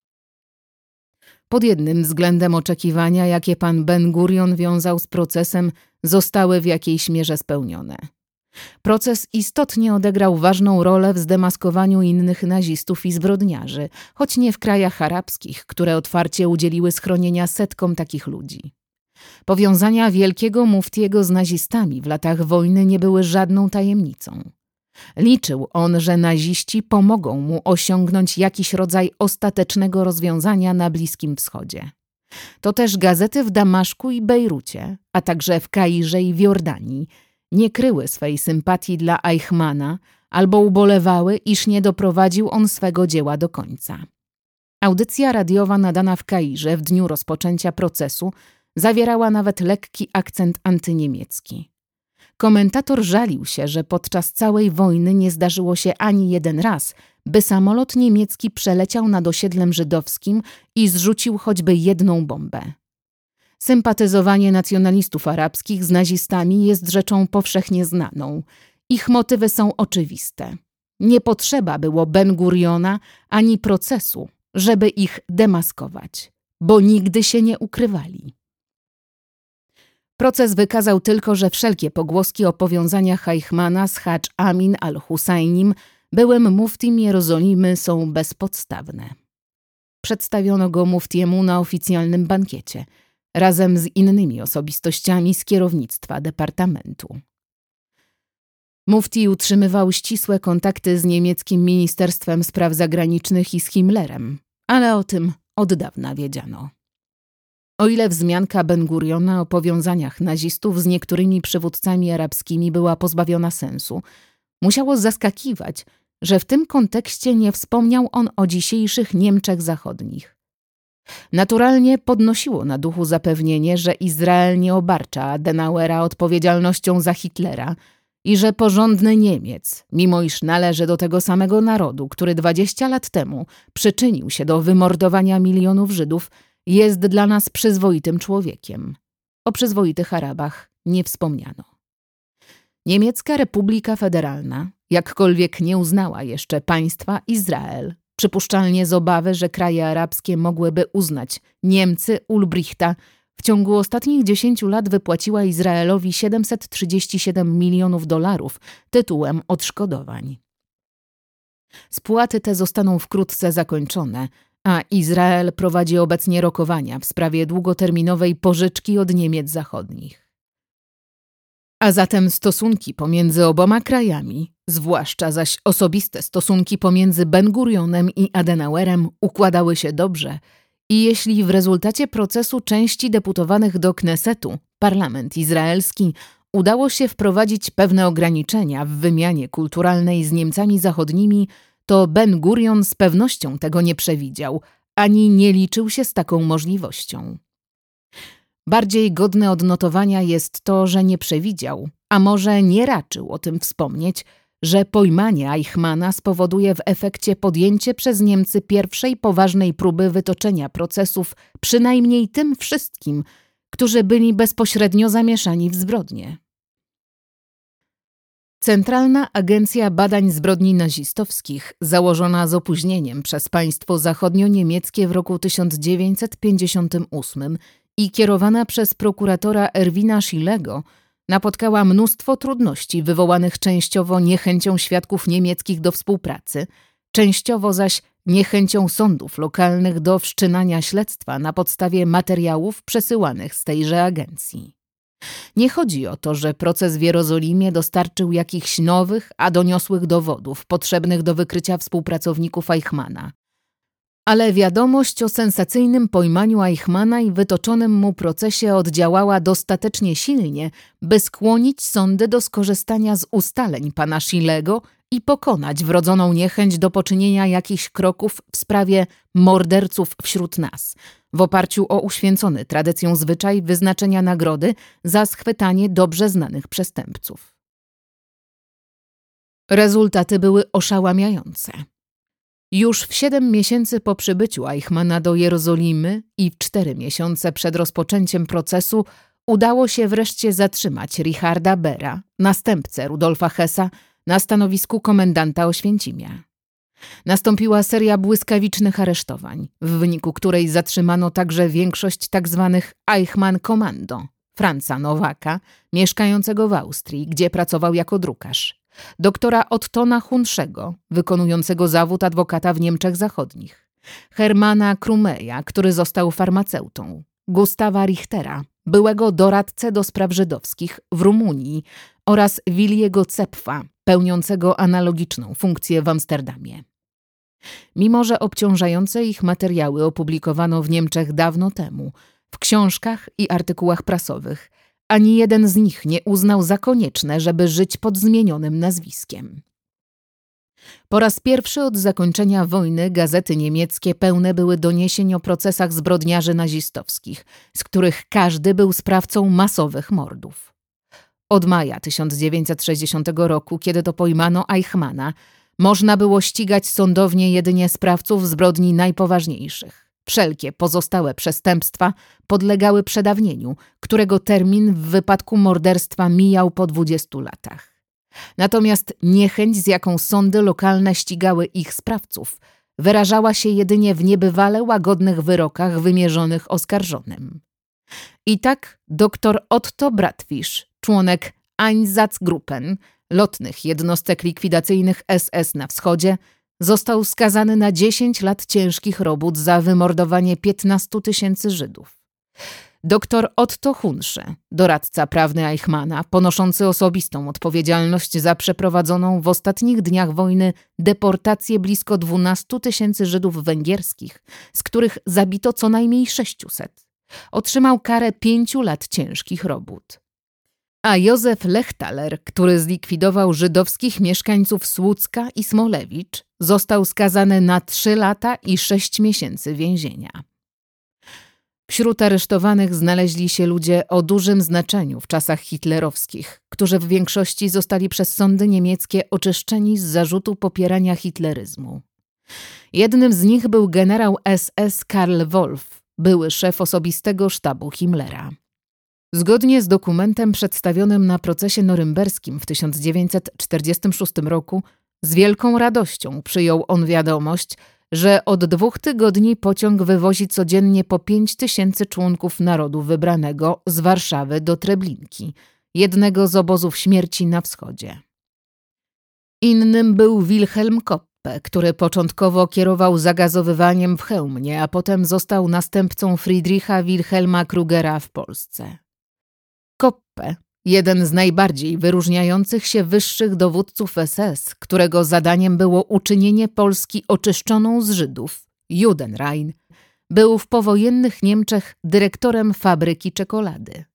Pod jednym względem oczekiwania, jakie pan Ben-Gurion wiązał z procesem, zostały w jakiejś mierze spełnione. Proces istotnie odegrał ważną rolę w zdemaskowaniu innych nazistów i zbrodniarzy, choć nie w krajach arabskich, które otwarcie udzieliły schronienia setkom takich ludzi. Powiązania wielkiego muftiego z nazistami w latach wojny nie były żadną tajemnicą. Liczył on, że naziści pomogą mu osiągnąć jakiś rodzaj ostatecznego rozwiązania na Bliskim Wschodzie. To też gazety w Damaszku i Bejrucie, a także w Kairze i w Jordanii nie kryły swej sympatii dla Eichmanna albo ubolewały, iż nie doprowadził on swego dzieła do końca. Audycja radiowa nadana w Kairze w dniu rozpoczęcia procesu zawierała nawet lekki akcent antyniemiecki. Komentator żalił się, że podczas całej wojny nie zdarzyło się ani jeden raz, by samolot niemiecki przeleciał nad osiedlem żydowskim i zrzucił choćby jedną bombę. Sympatyzowanie nacjonalistów arabskich z nazistami jest rzeczą powszechnie znaną. Ich motywy są oczywiste. Nie potrzeba było Ben-Guriona ani procesu, żeby ich demaskować, bo nigdy się nie ukrywali. Proces wykazał tylko, że wszelkie pogłoski o powiązaniach Eichmanna z Hadż Amin al-Husajnim, byłym muftim Jerozolimy, są bezpodstawne. Przedstawiono go muftiemu na oficjalnym bankiecie, razem z innymi osobistościami z kierownictwa departamentu. Mufti utrzymywał ścisłe kontakty z niemieckim Ministerstwem Spraw Zagranicznych i z Himmlerem, ale o tym od dawna wiedziano. O ile wzmianka Ben-Guriona o powiązaniach nazistów z niektórymi przywódcami arabskimi była pozbawiona sensu, musiało zaskakiwać, że w tym kontekście nie wspomniał on o dzisiejszych Niemczech Zachodnich. Naturalnie podnosiło na duchu zapewnienie, że Izrael nie obarcza Adenauera odpowiedzialnością za Hitlera i że porządny Niemiec, mimo iż należy do tego samego narodu, który dwadzieścia lat temu przyczynił się do wymordowania milionów Żydów, jest dla nas przyzwoitym człowiekiem. O przyzwoitych Arabach nie wspomniano. Niemiecka Republika Federalna, jakkolwiek nie uznała jeszcze państwa Izrael, przypuszczalnie z obawy, że kraje arabskie mogłyby uznać Niemcy Ulbrichta, w ciągu ostatnich dziesięciu lat wypłaciła Izraelowi siedemset trzydzieści siedem milionów dolarów tytułem odszkodowań. Spłaty te zostaną wkrótce zakończone, a Izrael prowadzi obecnie rokowania w sprawie długoterminowej pożyczki od Niemiec Zachodnich. A zatem stosunki pomiędzy oboma krajami, zwłaszcza zaś osobiste stosunki pomiędzy Ben-Gurionem i Adenauerem, układały się dobrze i jeśli w rezultacie procesu części deputowanych do Knesetu, parlament izraelski, udało się wprowadzić pewne ograniczenia w wymianie kulturalnej z Niemcami Zachodnimi, to Ben-Gurion z pewnością tego nie przewidział, ani nie liczył się z taką możliwością. Bardziej godne odnotowania jest to, że nie przewidział, a może nie raczył o tym wspomnieć, że pojmanie Eichmanna spowoduje w efekcie podjęcie przez Niemcy pierwszej poważnej próby wytoczenia procesów przynajmniej tym wszystkim, którzy byli bezpośrednio zamieszani w zbrodnie. Centralna Agencja Badań Zbrodni Nazistowskich, założona z opóźnieniem przez państwo zachodnio-niemieckie w roku tysiąc dziewięćset pięćdziesiątym ósmym i kierowana przez prokuratora Erwina Schillego, napotkała mnóstwo trudności wywołanych częściowo niechęcią świadków niemieckich do współpracy, częściowo zaś niechęcią sądów lokalnych do wszczynania śledztwa na podstawie materiałów przesyłanych z tejże agencji. Nie chodzi o to, że proces w Jerozolimie dostarczył jakichś nowych, a doniosłych dowodów potrzebnych do wykrycia współpracowników Eichmanna. Ale wiadomość o sensacyjnym pojmaniu Eichmanna i wytoczonym mu procesie oddziałała dostatecznie silnie, by skłonić sądy do skorzystania z ustaleń pana Schillego i pokonać wrodzoną niechęć do poczynienia jakichś kroków w sprawie morderców wśród nas, w oparciu o uświęcony tradycją zwyczaj wyznaczenia nagrody za schwytanie dobrze znanych przestępców. Rezultaty były oszałamiające. Już w siedem miesięcy po przybyciu Eichmanna do Jerozolimy i w cztery miesiące przed rozpoczęciem procesu udało się wreszcie zatrzymać Richarda Bera, następcę Rudolfa Hessa, na stanowisku komendanta Oświęcimia. Nastąpiła seria błyskawicznych aresztowań, w wyniku której zatrzymano także większość tzw. Eichmann Kommando, Franza Nowaka, mieszkającego w Austrii, gdzie pracował jako drukarz, doktora Ottona Hunszego, wykonującego zawód adwokata w Niemczech Zachodnich, Hermana Krumeja, który został farmaceutą, Gustawa Richtera, byłego doradcę do spraw żydowskich w Rumunii oraz Williego Cepfa, pełniącego analogiczną funkcję w Amsterdamie. Mimo że obciążające ich materiały opublikowano w Niemczech dawno temu, w książkach i artykułach prasowych, ani jeden z nich nie uznał za konieczne, żeby żyć pod zmienionym nazwiskiem. Po raz pierwszy od zakończenia wojny gazety niemieckie pełne były doniesień o procesach zbrodniarzy nazistowskich, z których każdy był sprawcą masowych mordów. Od maja tysiąc dziewięćset sześćdziesiątego roku, kiedy to pojmano Eichmanna, można było ścigać sądownie jedynie sprawców zbrodni najpoważniejszych. Wszelkie pozostałe przestępstwa podlegały przedawnieniu, którego termin w wypadku morderstwa mijał po dwudziestu latach. Natomiast niechęć, z jaką sądy lokalne ścigały ich sprawców, wyrażała się jedynie w niebywale łagodnych wyrokach wymierzonych oskarżonym. I tak doktor Otto Bratfisch, członek Einsatzgruppen, lotnych jednostek likwidacyjnych S S na wschodzie, został skazany na dziesięć lat ciężkich robót za wymordowanie piętnastu tysięcy Żydów. Doktor Otto Hunsche, doradca prawny Eichmanna, ponoszący osobistą odpowiedzialność za przeprowadzoną w ostatnich dniach wojny deportację blisko dwunastu tysięcy Żydów węgierskich, z których zabito co najmniej sześciuset, otrzymał karę pięciu lat ciężkich robót. A Józef Lechtaler, który zlikwidował żydowskich mieszkańców Słucka i Smolewicz, został skazany na trzy lata i sześć miesięcy więzienia. Wśród aresztowanych znaleźli się ludzie o dużym znaczeniu w czasach hitlerowskich, którzy w większości zostali przez sądy niemieckie oczyszczeni z zarzutu popierania hitleryzmu. Jednym z nich był generał S S Karl Wolff, były szef osobistego sztabu Himmlera. Zgodnie z dokumentem przedstawionym na procesie norymberskim w tysiąc dziewięćset czterdziestym szóstym roku, z wielką radością przyjął on wiadomość, że od dwóch tygodni pociąg wywozi codziennie po pięć tysięcy członków narodu wybranego z Warszawy do Treblinki, jednego z obozów śmierci na wschodzie. Innym był Wilhelm Koppe, który początkowo kierował zagazowywaniem w Chełmnie, a potem został następcą Friedricha Wilhelma Krugera w Polsce. Koppe, jeden z najbardziej wyróżniających się wyższych dowódców S S, którego zadaniem było uczynienie Polski oczyszczoną z Żydów, Judenrein, był w powojennych Niemczech dyrektorem fabryki czekolady.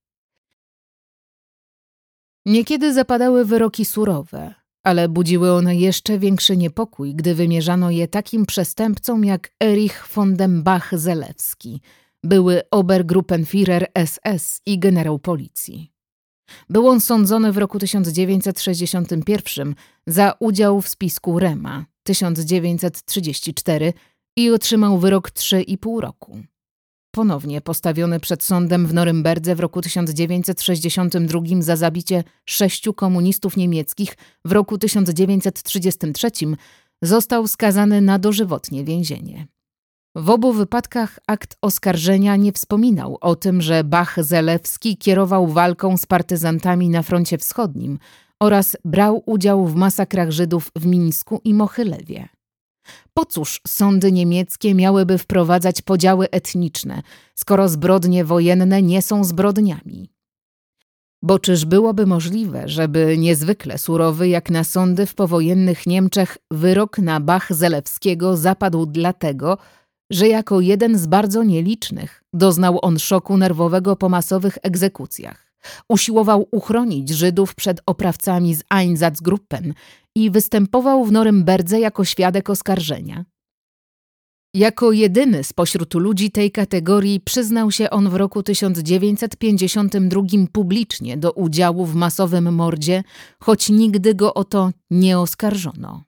Niekiedy zapadały wyroki surowe, ale budziły one jeszcze większy niepokój, gdy wymierzano je takim przestępcom jak Erich von dem Bach-Zelewski, były Obergruppenführer S S i generał policji. Był on sądzony w roku tysiąc dziewięćset sześćdziesiątym pierwszym za udział w spisku Rema tysiąc dziewięćset trzydziesty czwarty i otrzymał wyrok trzy i pół roku. Ponownie postawiony przed sądem w Norymberdze w roku tysiąc dziewięćset sześćdziesiątym drugim za zabicie sześciu komunistów niemieckich w roku tysiąc dziewięćset trzydziestym trzecim, został skazany na dożywotnie więzienie. W obu wypadkach akt oskarżenia nie wspominał o tym, że Bach-Zelewski kierował walką z partyzantami na froncie wschodnim oraz brał udział w masakrach Żydów w Mińsku i Mochylewie. Po cóż sądy niemieckie miałyby wprowadzać podziały etniczne, skoro zbrodnie wojenne nie są zbrodniami? Bo czyż byłoby możliwe, żeby niezwykle surowy jak na sądy w powojennych Niemczech wyrok na Bach-Zelewskiego zapadł dlatego, że jako jeden z bardzo nielicznych doznał on szoku nerwowego po masowych egzekucjach, usiłował uchronić Żydów przed oprawcami z Einsatzgruppen i występował w Norymberdze jako świadek oskarżenia. Jako jedyny spośród ludzi tej kategorii przyznał się on w roku tysiąc dziewięćset pięćdziesiątym drugim publicznie do udziału w masowym mordzie, choć nigdy go o to nie oskarżono.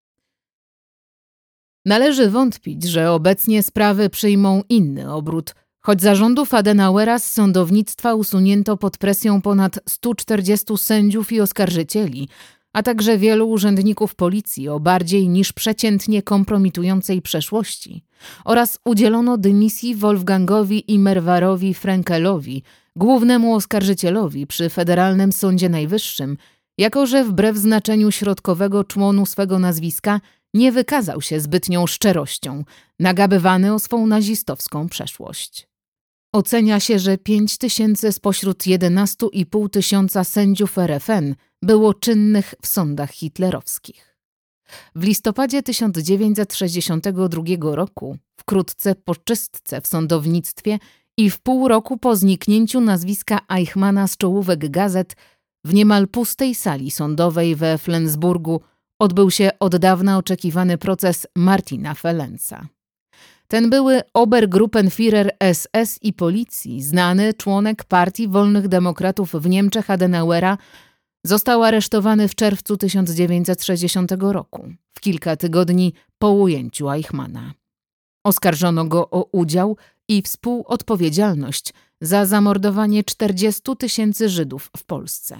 Należy wątpić, że obecnie sprawy przyjmą inny obrót, choć za rządów Adenauera z sądownictwa usunięto pod presją ponad stu czterdziestu sędziów i oskarżycieli, a także wielu urzędników policji o bardziej niż przeciętnie kompromitującej przeszłości oraz udzielono dymisji Wolfgangowi Immerwahrowi Frenkelowi, głównemu oskarżycielowi przy Federalnym Sądzie Najwyższym, jako że wbrew znaczeniu środkowego członu swego nazwiska nie wykazał się zbytnią szczerością, nagabywany o swą nazistowską przeszłość. Ocenia się, że pięć tysięcy spośród jedenastu i pół tysiąca sędziów R F N było czynnych w sądach hitlerowskich. W listopadzie tysiąc dziewięćset sześćdziesiątego drugiego roku, wkrótce po czystce w sądownictwie i w pół roku po zniknięciu nazwiska Eichmanna z czołówek gazet, w niemal pustej sali sądowej we Flensburgu odbył się od dawna oczekiwany proces Martina Felenza. Ten były Obergruppenführer S S i policji, znany członek Partii Wolnych Demokratów w Niemczech Adenauera, został aresztowany w czerwcu tysiąc dziewięćset sześćdziesiątego roku, w kilka tygodni po ujęciu Eichmanna. Oskarżono go o udział i współodpowiedzialność za zamordowanie czterdziestu tysięcy Żydów w Polsce.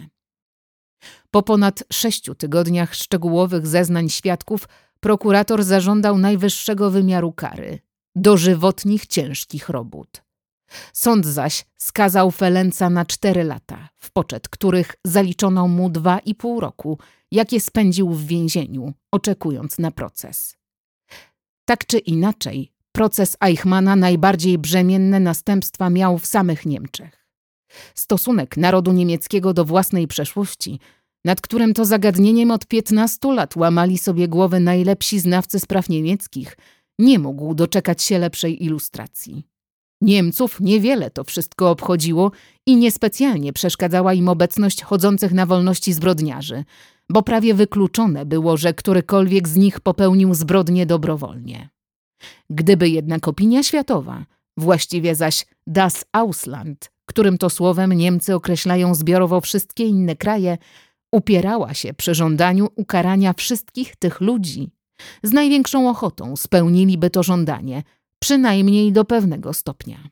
Po ponad sześciu tygodniach szczegółowych zeznań świadków prokurator zażądał najwyższego wymiaru kary – dożywotnich ciężkich robót. Sąd zaś skazał Felenza na cztery lata, w poczet których zaliczono mu dwa i pół roku, jakie spędził w więzieniu, oczekując na proces. Tak czy inaczej, proces Eichmanna najbardziej brzemienne następstwa miał w samych Niemczech. Stosunek narodu niemieckiego do własnej przeszłości, nad którym to zagadnieniem od piętnastu lat łamali sobie głowy najlepsi znawcy spraw niemieckich, nie mógł doczekać się lepszej ilustracji. Niemców niewiele to wszystko obchodziło i niespecjalnie przeszkadzała im obecność chodzących na wolności zbrodniarzy, bo prawie wykluczone było, że którykolwiek z nich popełnił zbrodnię dobrowolnie. Gdyby jednak opinia światowa, właściwie zaś das Ausland, którym to słowem Niemcy określają zbiorowo wszystkie inne kraje, upierała się przy żądaniu ukarania wszystkich tych ludzi, z największą ochotą spełniliby to żądanie, przynajmniej do pewnego stopnia.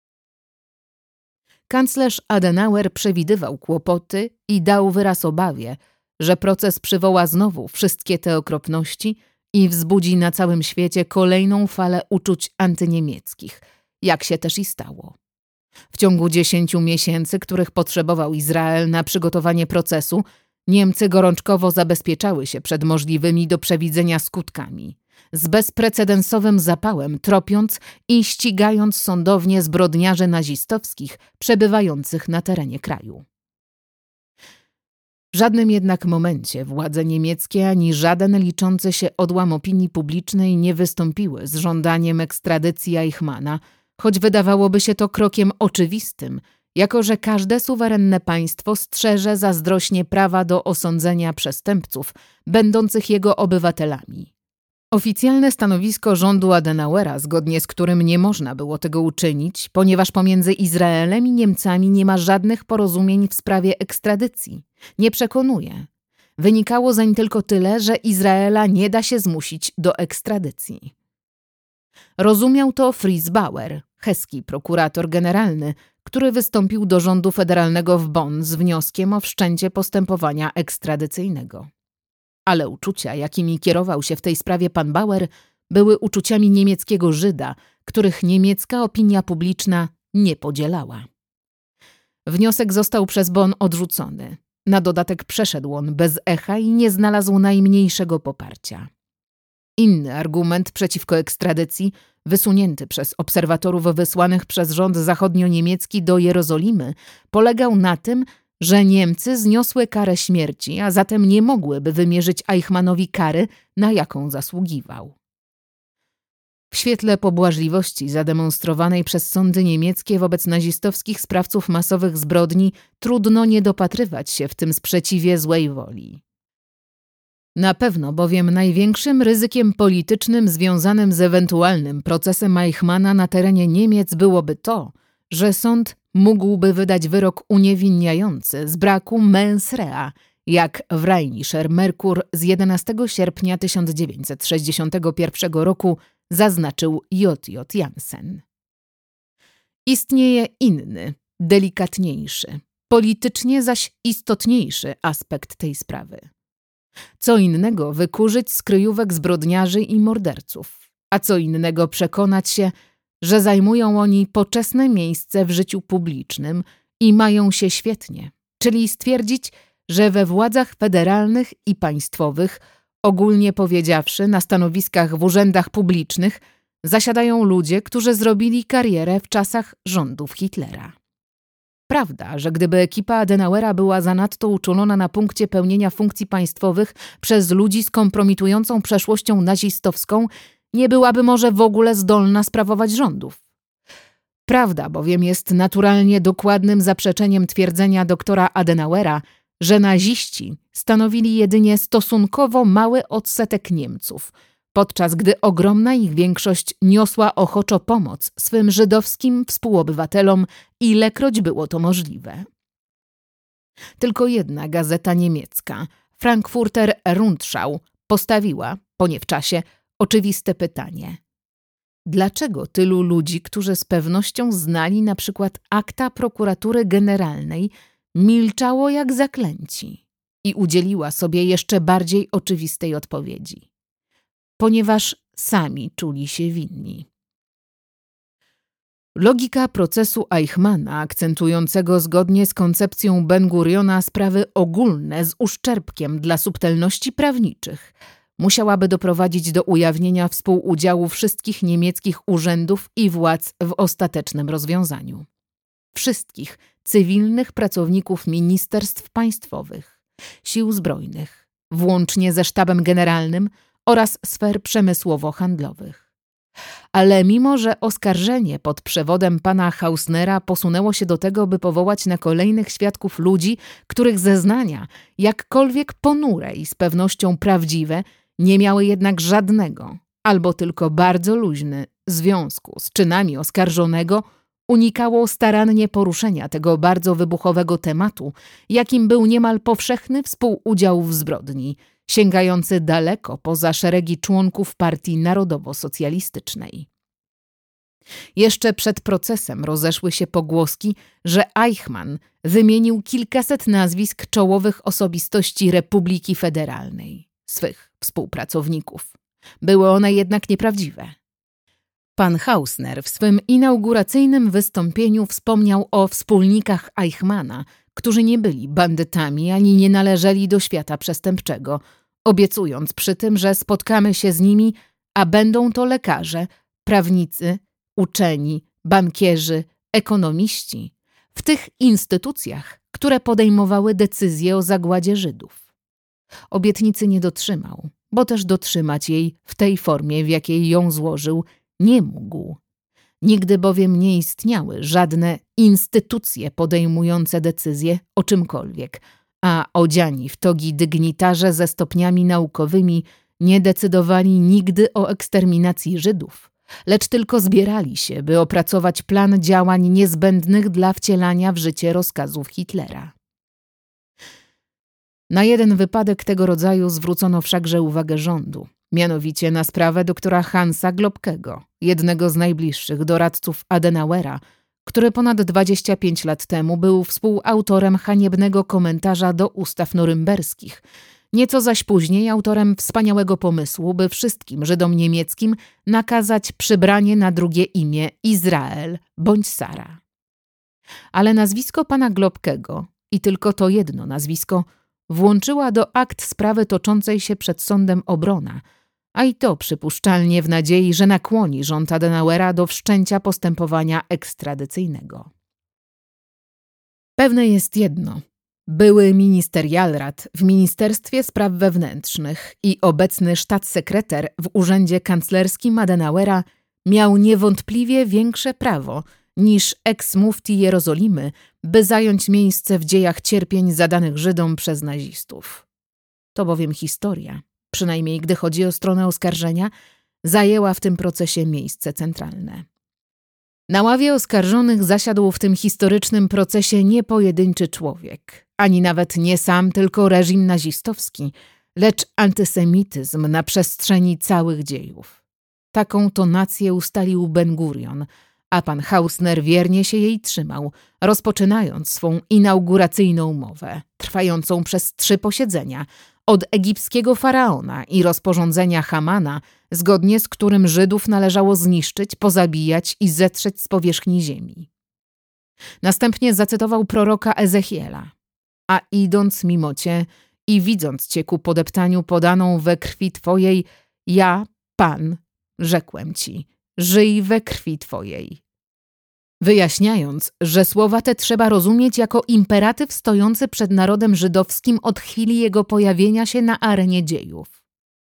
Kanclerz Adenauer przewidywał kłopoty i dał wyraz obawie, że proces przywoła znowu wszystkie te okropności i wzbudzi na całym świecie kolejną falę uczuć antyniemieckich, jak się też i stało. W ciągu dziesięciu miesięcy, których potrzebował Izrael na przygotowanie procesu, Niemcy gorączkowo zabezpieczały się przed możliwymi do przewidzenia skutkami, z bezprecedensowym zapałem tropiąc i ścigając sądownie zbrodniarzy nazistowskich przebywających na terenie kraju. W żadnym jednak momencie władze niemieckie ani żaden liczący się odłam opinii publicznej nie wystąpiły z żądaniem ekstradycji Eichmanna, choć wydawałoby się to krokiem oczywistym, jako że każde suwerenne państwo strzeże zazdrośnie prawa do osądzenia przestępców, będących jego obywatelami. Oficjalne stanowisko rządu Adenauera, zgodnie z którym nie można było tego uczynić, ponieważ pomiędzy Izraelem i Niemcami nie ma żadnych porozumień w sprawie ekstradycji, nie przekonuje. Wynikało zań tylko tyle, że Izraela nie da się zmusić do ekstradycji. Rozumiał to Fritz Bauer, heski prokurator generalny, który wystąpił do rządu federalnego w Bonn z wnioskiem o wszczęcie postępowania ekstradycyjnego. Ale uczucia, jakimi kierował się w tej sprawie pan Bauer, były uczuciami niemieckiego Żyda, których niemiecka opinia publiczna nie podzielała. Wniosek został przez Bonn odrzucony. Na dodatek przeszedł on bez echa i nie znalazł najmniejszego poparcia. Inny argument przeciwko ekstradycji, wysunięty przez obserwatorów wysłanych przez rząd zachodnio-niemiecki do Jerozolimy, polegał na tym, że Niemcy zniosły karę śmierci, a zatem nie mogłyby wymierzyć Eichmannowi kary, na jaką zasługiwał. W świetle pobłażliwości zademonstrowanej przez sądy niemieckie wobec nazistowskich sprawców masowych zbrodni trudno nie dopatrywać się w tym sprzeciwie złej woli. Na pewno bowiem największym ryzykiem politycznym związanym z ewentualnym procesem Eichmanna na terenie Niemiec byłoby to, że sąd mógłby wydać wyrok uniewinniający z braku mens rea, jak w Rheinischer Merkur z jedenastego sierpnia tysiąc dziewięćset sześćdziesiątego pierwszego roku zaznaczył J J Jansen. Istnieje inny, delikatniejszy, politycznie zaś istotniejszy aspekt tej sprawy. Co innego wykurzyć z kryjówek zbrodniarzy i morderców, a co innego przekonać się, że zajmują oni poczesne miejsce w życiu publicznym i mają się świetnie, czyli stwierdzić, że we władzach federalnych i państwowych, ogólnie powiedziawszy na stanowiskach w urzędach publicznych, zasiadają ludzie, którzy zrobili karierę w czasach rządów Hitlera. Prawda, że gdyby ekipa Adenauera była zanadto uczulona na punkcie pełnienia funkcji państwowych przez ludzi z kompromitującą przeszłością nazistowską, nie byłaby może w ogóle zdolna sprawować rządów. Prawda bowiem jest naturalnie dokładnym zaprzeczeniem twierdzenia doktora Adenauera, że naziści stanowili jedynie stosunkowo mały odsetek Niemców, podczas gdy ogromna ich większość niosła ochoczo pomoc swym żydowskim współobywatelom, ilekroć było to możliwe. Tylko jedna gazeta niemiecka, Frankfurter Rundschau, postawiła, po nie w czasie, oczywiste pytanie. Dlaczego tylu ludzi, którzy z pewnością znali na przykład akta prokuratury generalnej, milczało jak zaklęci? I udzieliła sobie jeszcze bardziej oczywistej odpowiedzi. Ponieważ sami czuli się winni. Logika procesu Eichmanna, akcentującego zgodnie z koncepcją Ben-Guriona sprawy ogólne z uszczerbkiem dla subtelności prawniczych, musiałaby doprowadzić do ujawnienia współudziału wszystkich niemieckich urzędów i władz w ostatecznym rozwiązaniu. Wszystkich cywilnych pracowników ministerstw państwowych, sił zbrojnych, włącznie ze sztabem generalnym oraz sfer przemysłowo-handlowych. Ale mimo, że oskarżenie pod przewodem pana Hausnera posunęło się do tego, by powołać na kolejnych świadków ludzi, których zeznania, jakkolwiek ponure i z pewnością prawdziwe, nie miały jednak żadnego, albo tylko bardzo luźny, związku z czynami oskarżonego, unikało starannie poruszenia tego bardzo wybuchowego tematu, jakim był niemal powszechny współudział w zbrodni, sięgający daleko poza szeregi członków Partii Narodowo-Socjalistycznej. Jeszcze przed procesem rozeszły się pogłoski, że Eichmann wymienił kilkaset nazwisk czołowych osobistości Republiki Federalnej, swych współpracowników. Były one jednak nieprawdziwe. Pan Hausner w swym inauguracyjnym wystąpieniu wspomniał o wspólnikach Eichmanna, którzy nie byli bandytami ani nie należeli do świata przestępczego, obiecując przy tym, że spotkamy się z nimi, a będą to lekarze, prawnicy, uczeni, bankierzy, ekonomiści, w tych instytucjach, które podejmowały decyzje o zagładzie Żydów. Obietnicy nie dotrzymał, bo też dotrzymać jej w tej formie, w jakiej ją złożył, nie mógł. Nigdy bowiem nie istniały żadne instytucje podejmujące decyzje o czymkolwiek, a odziani w togi dygnitarze ze stopniami naukowymi nie decydowali nigdy o eksterminacji Żydów, lecz tylko zbierali się, by opracować plan działań niezbędnych dla wcielania w życie rozkazów Hitlera. Na jeden wypadek tego rodzaju zwrócono wszakże uwagę rządu, mianowicie na sprawę doktora Hansa Globkego, jednego z najbliższych doradców Adenauera, który ponad dwadzieścia pięć lat temu był współautorem haniebnego komentarza do ustaw norymberskich, nieco zaś później autorem wspaniałego pomysłu, by wszystkim Żydom niemieckim nakazać przybranie na drugie imię Izrael bądź Sara. Ale nazwisko pana Globkego, i tylko to jedno nazwisko, włączyła do akt sprawy toczącej się przed sądem obrona, a i to przypuszczalnie w nadziei, że nakłoni rząd Adenauera do wszczęcia postępowania ekstradycyjnego. Pewne jest jedno. Były ministerialrat w Ministerstwie Spraw Wewnętrznych i obecny sztatsekreter w Urzędzie Kanclerskim Adenauera miał niewątpliwie większe prawo niż eks-mufti Jerozolimy, by zająć miejsce w dziejach cierpień zadanych Żydom przez nazistów. To bowiem historia, przynajmniej gdy chodzi o stronę oskarżenia, zajęła w tym procesie miejsce centralne. Na ławie oskarżonych zasiadł w tym historycznym procesie nie pojedynczy człowiek, ani nawet nie sam, tylko reżim nazistowski, lecz antysemityzm na przestrzeni całych dziejów. Taką to nację ustalił Ben-Gurion, a pan Hausner wiernie się jej trzymał, rozpoczynając swą inauguracyjną mowę, trwającą przez trzy posiedzenia, od egipskiego faraona i rozporządzenia Hamana, zgodnie z którym Żydów należało zniszczyć, pozabijać i zetrzeć z powierzchni ziemi. Następnie zacytował proroka Ezechiela. A idąc mimo cię i widząc cię ku podeptaniu podaną we krwi twojej, ja, Pan, rzekłem ci, żyj we krwi twojej. Wyjaśniając, że słowa te trzeba rozumieć jako imperatyw stojący przed narodem żydowskim od chwili jego pojawienia się na arenie dziejów.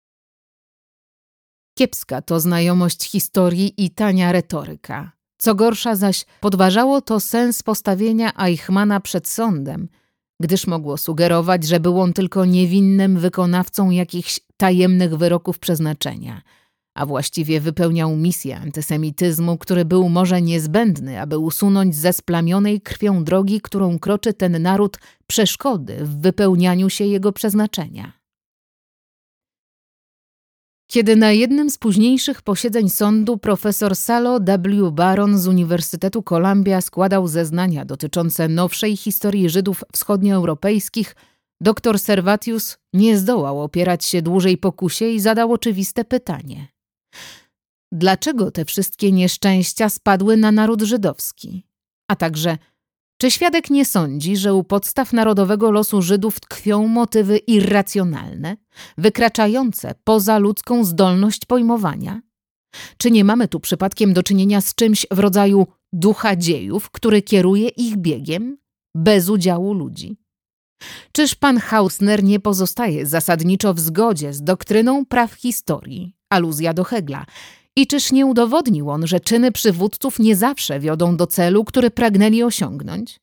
Kiepska to znajomość historii i tania retoryka. Co gorsza zaś, podważało to sens postawienia Eichmanna przed sądem, gdyż mogło sugerować, że był on tylko niewinnym wykonawcą jakichś tajemnych wyroków przeznaczenia, a właściwie wypełniał misję antysemityzmu, który był może niezbędny, aby usunąć ze splamionej krwią drogi, którą kroczy ten naród, przeszkody w wypełnianiu się jego przeznaczenia. Kiedy na jednym z późniejszych posiedzeń sądu profesor Salo W. Baron z Uniwersytetu Columbia składał zeznania dotyczące nowszej historii Żydów wschodnioeuropejskich, dr Servatius nie zdołał opierać się dłużej pokusie i zadał oczywiste pytanie. Dlaczego te wszystkie nieszczęścia spadły na naród żydowski? A także, czy świadek nie sądzi, że u podstaw narodowego losu Żydów tkwią motywy irracjonalne, wykraczające poza ludzką zdolność pojmowania? Czy nie mamy tu przypadkiem do czynienia z czymś w rodzaju ducha dziejów, który kieruje ich biegiem, bez udziału ludzi? Czyż pan Hausner nie pozostaje zasadniczo w zgodzie z doktryną praw historii, aluzja do Hegla, i czyż nie udowodnił on, że czyny przywódców nie zawsze wiodą do celu, który pragnęli osiągnąć?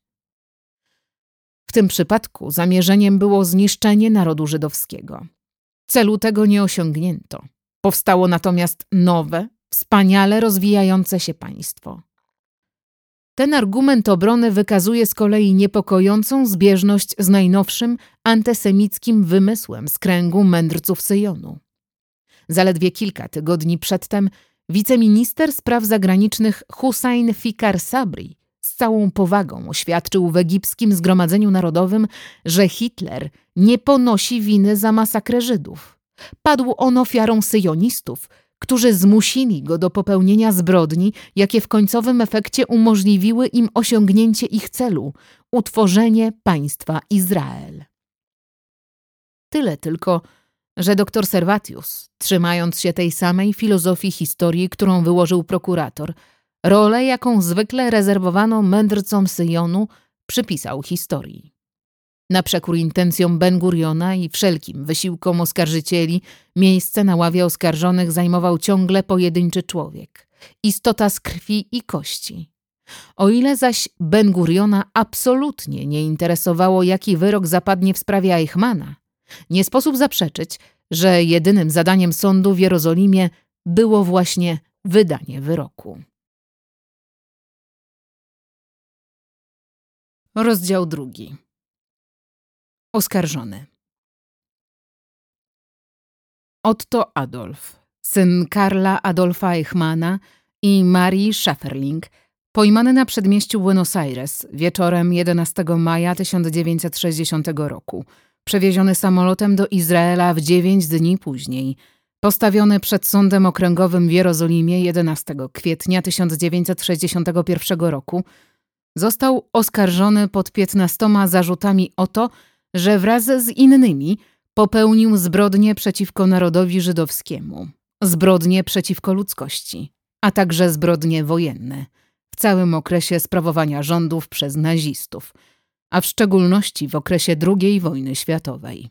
W tym przypadku zamierzeniem było zniszczenie narodu żydowskiego. Celu tego nie osiągnięto. Powstało natomiast nowe, wspaniale rozwijające się państwo. Ten argument obrony wykazuje z kolei niepokojącą zbieżność z najnowszym antysemickim wymysłem z kręgu mędrców Syjonu. Zaledwie kilka tygodni przedtem wiceminister spraw zagranicznych Hussein Fikar Sabri z całą powagą oświadczył w egipskim Zgromadzeniu Narodowym, że Hitler nie ponosi winy za masakrę Żydów. Padł on ofiarą syjonistów, którzy zmusili go do popełnienia zbrodni, jakie w końcowym efekcie umożliwiły im osiągnięcie ich celu – utworzenie państwa Izrael. Tyle tylko, że dr Servatius, trzymając się tej samej filozofii historii, którą wyłożył prokurator, rolę, jaką zwykle rezerwowano mędrcom Syjonu, przypisał historii. Na przekór intencjom Ben-Guriona i wszelkim wysiłkom oskarżycieli miejsce na ławie oskarżonych zajmował ciągle pojedynczy człowiek, istota z krwi i kości. O ile zaś Ben-Guriona absolutnie nie interesowało, jaki wyrok zapadnie w sprawie Eichmanna, nie sposób zaprzeczyć, że jedynym zadaniem sądu w Jerozolimie było właśnie wydanie wyroku. Rozdział drugi. Oskarżony. Otto Adolf, syn Karla Adolfa Eichmanna i Marii Schafferling, pojmany na przedmieściu Buenos Aires wieczorem jedenastego maja tysiąc dziewięćset sześćdziesiątego roku, przewieziony samolotem do Izraela w dziewięć dni później, postawiony przed sądem okręgowym w Jerozolimie jedenastego kwietnia tysiąc dziewięćset sześćdziesiątego pierwszego roku, został oskarżony pod piętnastoma zarzutami o to, że wraz z innymi popełnił zbrodnie przeciwko narodowi żydowskiemu, zbrodnie przeciwko ludzkości, a także zbrodnie wojenne w całym okresie sprawowania rządów przez nazistów, a w szczególności w okresie drugiej wojny światowej.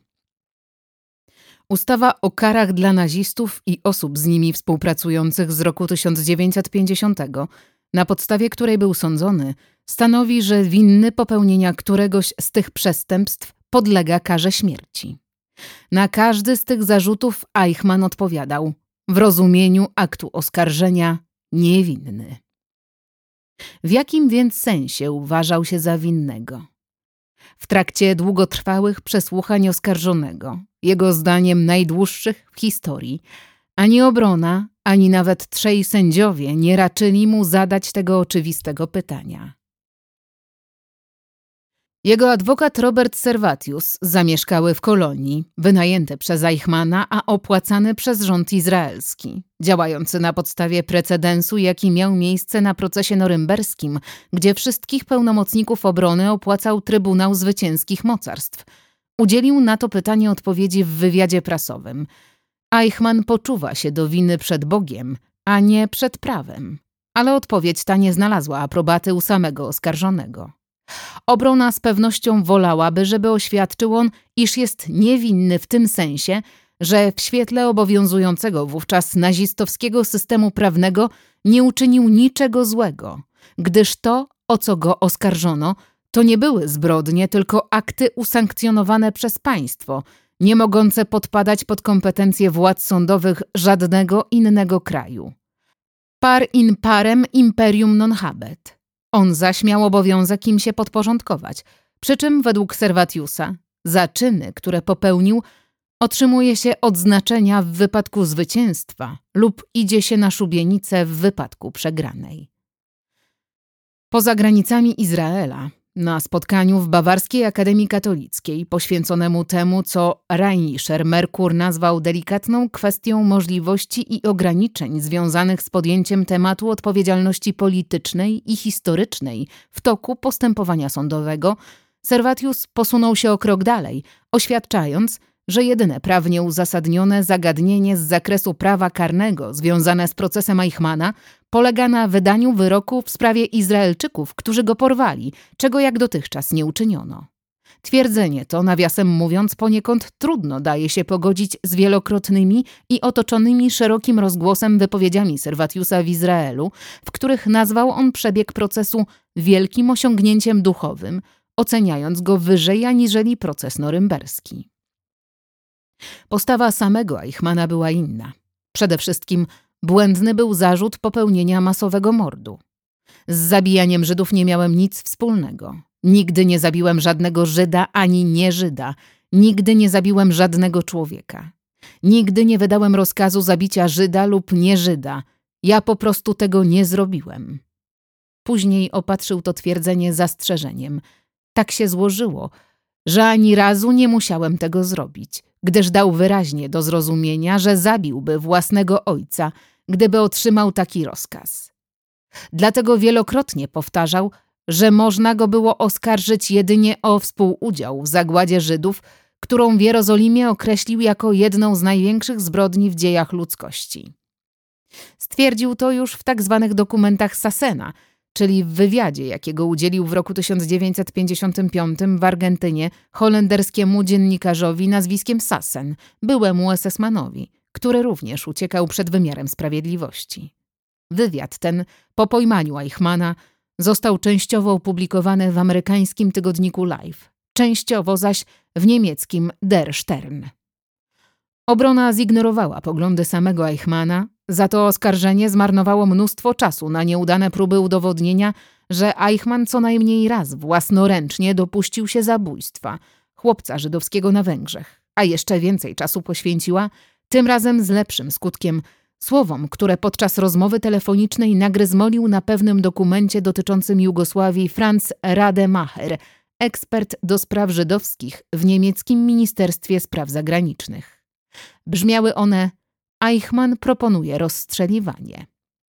Ustawa o karach dla nazistów i osób z nimi współpracujących z roku tysiąc dziewięćset pięćdziesiątego, na podstawie której był sądzony, stanowi, że winny popełnienia któregoś z tych przestępstw podlega karze śmierci. Na każdy z tych zarzutów Eichmann odpowiadał w rozumieniu aktu oskarżenia niewinny. W jakim więc sensie uważał się za winnego? W trakcie długotrwałych przesłuchań oskarżonego, jego zdaniem najdłuższych w historii, ani obrona, ani nawet trzej sędziowie nie raczyli mu zadać tego oczywistego pytania. Jego adwokat Robert Servatius zamieszkały w kolonii, wynajęte przez Eichmana, a opłacane przez rząd izraelski, działający na podstawie precedensu, jaki miał miejsce na procesie norymberskim, gdzie wszystkich pełnomocników obrony opłacał Trybunał Zwycięskich Mocarstw. Udzielił na to pytanie odpowiedzi w wywiadzie prasowym. Eichmann poczuwa się do winy przed Bogiem, a nie przed prawem. Ale odpowiedź ta nie znalazła aprobaty u samego oskarżonego. Obrona z pewnością wolałaby, żeby oświadczył on, iż jest niewinny w tym sensie, że w świetle obowiązującego wówczas nazistowskiego systemu prawnego nie uczynił niczego złego, gdyż to, o co go oskarżono, to nie były zbrodnie, tylko akty usankcjonowane przez państwo, nie mogące podpadać pod kompetencje władz sądowych żadnego innego kraju. Par in parem imperium non habet. On zaś miał obowiązek im się podporządkować, przy czym według Servatiusa za czyny, które popełnił, otrzymuje się odznaczenia w wypadku zwycięstwa lub idzie się na szubienicę w wypadku przegranej. Poza granicami Izraela, na spotkaniu w Bawarskiej Akademii Katolickiej poświęconemu temu, co Rheinischer Merkur nazwał delikatną kwestią możliwości i ograniczeń związanych z podjęciem tematu odpowiedzialności politycznej i historycznej w toku postępowania sądowego, Servatius posunął się o krok dalej, oświadczając, że jedyne prawnie uzasadnione zagadnienie z zakresu prawa karnego związane z procesem Eichmana polega na wydaniu wyroku w sprawie Izraelczyków, którzy go porwali, czego jak dotychczas nie uczyniono. Twierdzenie to, nawiasem mówiąc, poniekąd trudno daje się pogodzić z wielokrotnymi i otoczonymi szerokim rozgłosem wypowiedziami Servatiusa w Izraelu, w których nazwał on przebieg procesu wielkim osiągnięciem duchowym, oceniając go wyżej aniżeli proces norymberski. Postawa samego Eichmana była inna. Przede wszystkim błędny był zarzut popełnienia masowego mordu. Z zabijaniem Żydów nie miałem nic wspólnego. Nigdy nie zabiłem żadnego Żyda ani nie-Żyda. Nigdy nie zabiłem żadnego człowieka. Nigdy nie wydałem rozkazu zabicia Żyda lub nie-Żyda. Ja po prostu tego nie zrobiłem. Później opatrzył to twierdzenie zastrzeżeniem. Tak się złożyło, że ani razu nie musiałem tego zrobić, gdyż dał wyraźnie do zrozumienia, że zabiłby własnego ojca, gdyby otrzymał taki rozkaz. Dlatego wielokrotnie powtarzał, że można go było oskarżyć jedynie o współudział w zagładzie Żydów, którą w Jerozolimie określił jako jedną z największych zbrodni w dziejach ludzkości. Stwierdził to już w tak zwanych dokumentach Sassena, czyli w wywiadzie, jakiego udzielił w roku tysiąc dziewięćset pięćdziesiątym piątym w Argentynie holenderskiemu dziennikarzowi nazwiskiem Sassen, byłemu esesmanowi, który również uciekał przed wymiarem sprawiedliwości. Wywiad ten, po pojmaniu Eichmana, został częściowo opublikowany w amerykańskim tygodniku Life, częściowo zaś w niemieckim Der Stern. Obrona zignorowała poglądy samego Eichmana, za to oskarżenie zmarnowało mnóstwo czasu na nieudane próby udowodnienia, że Eichmann co najmniej raz własnoręcznie dopuścił się zabójstwa chłopca żydowskiego na Węgrzech, a jeszcze więcej czasu poświęciła, tym razem z lepszym skutkiem, słowom, które podczas rozmowy telefonicznej nagryzmolił na pewnym dokumencie dotyczącym Jugosławii Franz Rademacher, ekspert do spraw żydowskich w niemieckim Ministerstwie Spraw Zagranicznych. Brzmiały one: Eichmann proponuje rozstrzeliwanie.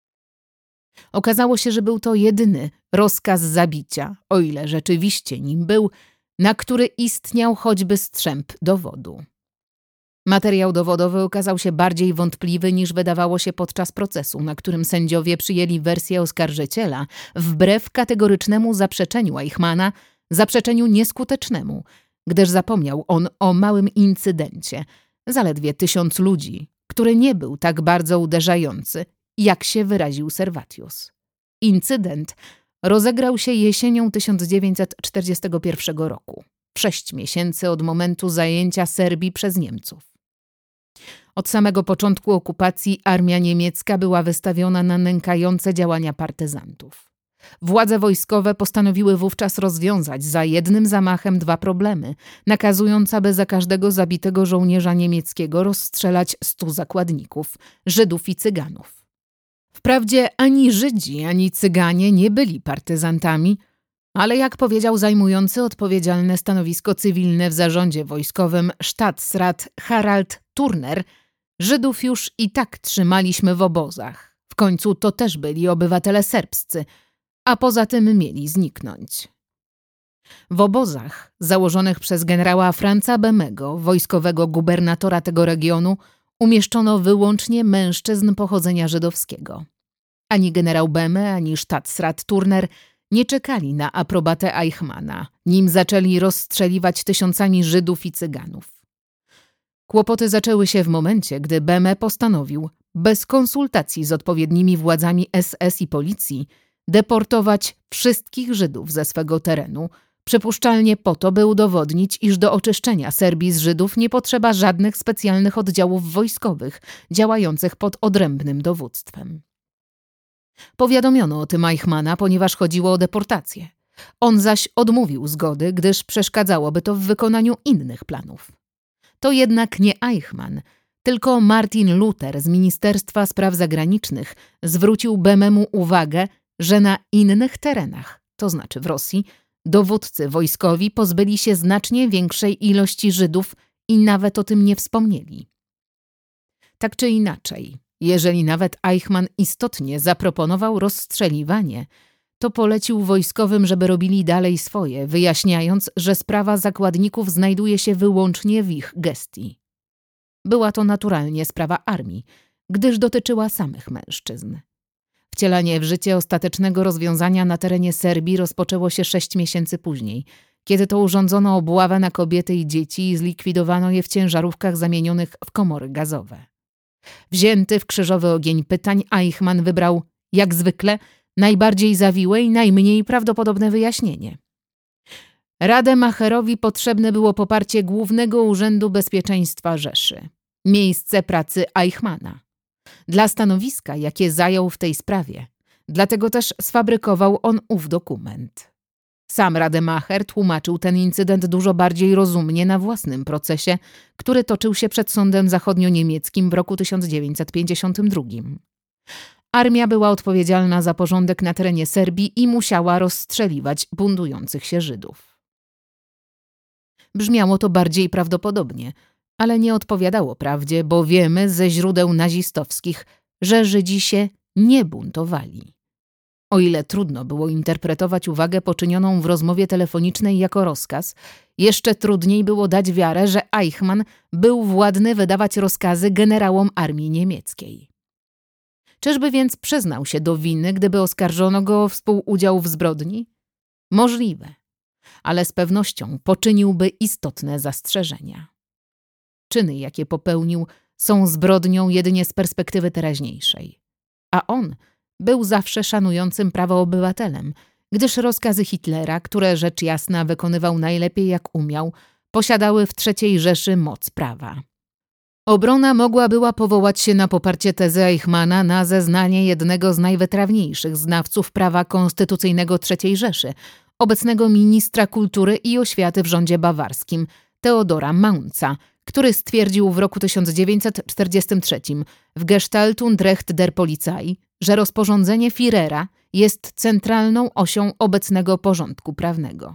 Okazało się, że był to jedyny rozkaz zabicia, o ile rzeczywiście nim był, na który istniał choćby strzęp dowodu. Materiał dowodowy okazał się bardziej wątpliwy niż wydawało się podczas procesu, na którym sędziowie przyjęli wersję oskarżyciela wbrew kategorycznemu zaprzeczeniu Eichmana, zaprzeczeniu nieskutecznemu, gdyż zapomniał on o małym incydencie, zaledwie tysiąc ludzi, który nie był tak bardzo uderzający, jak się wyraził Servatius. Incydent rozegrał się jesienią tysiąc dziewięćset czterdziestego pierwszego roku, w sześć miesięcy od momentu zajęcia Serbii przez Niemców. Od samego początku okupacji armia niemiecka była wystawiona na nękające działania partyzantów. Władze wojskowe postanowiły wówczas rozwiązać za jednym zamachem dwa problemy, nakazując, aby za każdego zabitego żołnierza niemieckiego rozstrzelać stu zakładników, Żydów i Cyganów. Wprawdzie ani Żydzi, ani Cyganie nie byli partyzantami, Ale jak powiedział zajmujący odpowiedzialne stanowisko cywilne w zarządzie wojskowym Staatsrat Harald Turner, Żydów już i tak trzymaliśmy w obozach. W końcu to też byli obywatele serbscy, a poza tym mieli zniknąć. W obozach założonych przez generała Franza Bemego, wojskowego gubernatora tego regionu, umieszczono wyłącznie mężczyzn pochodzenia żydowskiego. Ani generał Beme, ani Staatsrat Turner nie czekali na aprobatę Eichmanna, nim zaczęli rozstrzeliwać tysiącami Żydów i Cyganów. Kłopoty zaczęły się w momencie, gdy Beme postanowił, bez konsultacji z odpowiednimi władzami S S i policji, deportować wszystkich Żydów ze swego terenu, przypuszczalnie po to, by udowodnić, iż do oczyszczenia Serbii z Żydów nie potrzeba żadnych specjalnych oddziałów wojskowych działających pod odrębnym dowództwem. Powiadomiono o tym Eichmanna, ponieważ chodziło o deportację. On zaś odmówił zgody, gdyż przeszkadzałoby to w wykonaniu innych planów. To jednak nie Eichmann, tylko Martin Luther z Ministerstwa Spraw Zagranicznych zwrócił Bememu uwagę, że na innych terenach, to znaczy w Rosji, dowódcy wojskowi pozbyli się znacznie większej ilości Żydów i nawet o tym nie wspomnieli. Tak czy inaczej, jeżeli nawet Eichmann istotnie zaproponował rozstrzeliwanie, to polecił wojskowym, żeby robili dalej swoje, wyjaśniając, że sprawa zakładników znajduje się wyłącznie w ich gestii. Była to naturalnie sprawa armii, gdyż dotyczyła samych mężczyzn. Wcielanie w życie ostatecznego rozwiązania na terenie Serbii rozpoczęło się sześć miesięcy później, kiedy to urządzono obławę na kobiety i dzieci i zlikwidowano je w ciężarówkach zamienionych w komory gazowe. Wzięty w krzyżowy ogień pytań, Eichmann wybrał, jak zwykle, najbardziej zawiłe i najmniej prawdopodobne wyjaśnienie. Rademacherowi potrzebne było poparcie Głównego Urzędu Bezpieczeństwa Rzeszy, miejsce pracy Eichmanna, dla stanowiska, jakie zajął w tej sprawie. Dlatego też sfabrykował on ów dokument. Sam Rademacher tłumaczył ten incydent dużo bardziej rozumnie na własnym procesie, który toczył się przed sądem zachodnio-niemieckim w roku tysiąc dziewięćset pięćdziesiątym drugim. Armia była odpowiedzialna za porządek na terenie Serbii i musiała rozstrzeliwać buntujących się Żydów. Brzmiało to bardziej prawdopodobnie, ale nie odpowiadało prawdzie, bo wiemy ze źródeł nazistowskich, że Żydzi się nie buntowali. O ile trudno było interpretować uwagę poczynioną w rozmowie telefonicznej jako rozkaz, jeszcze trudniej było dać wiarę, że Eichmann był władny wydawać rozkazy generałom armii niemieckiej. Czyżby więc przyznał się do winy, gdyby oskarżono go o współudział w zbrodni? Możliwe, ale z pewnością poczyniłby istotne zastrzeżenia. Czyny, jakie popełnił, są zbrodnią jedynie z perspektywy teraźniejszej. A on był zawsze szanującym prawo obywatelem, gdyż rozkazy Hitlera, które rzecz jasna wykonywał najlepiej jak umiał, posiadały w trzeciej Rzeszy moc prawa. Obrona mogła była powołać się na poparcie tezy Eichmanna na zeznanie jednego z najwytrawniejszych znawców prawa konstytucyjnego trzeciej Rzeszy, obecnego ministra kultury i oświaty w rządzie bawarskim, Theodora Maunza, który stwierdził w roku tysiąc dziewięćset czterdziestym trzecim w Gestalt und Recht der Polizei, że rozporządzenie Führera jest centralną osią obecnego porządku prawnego.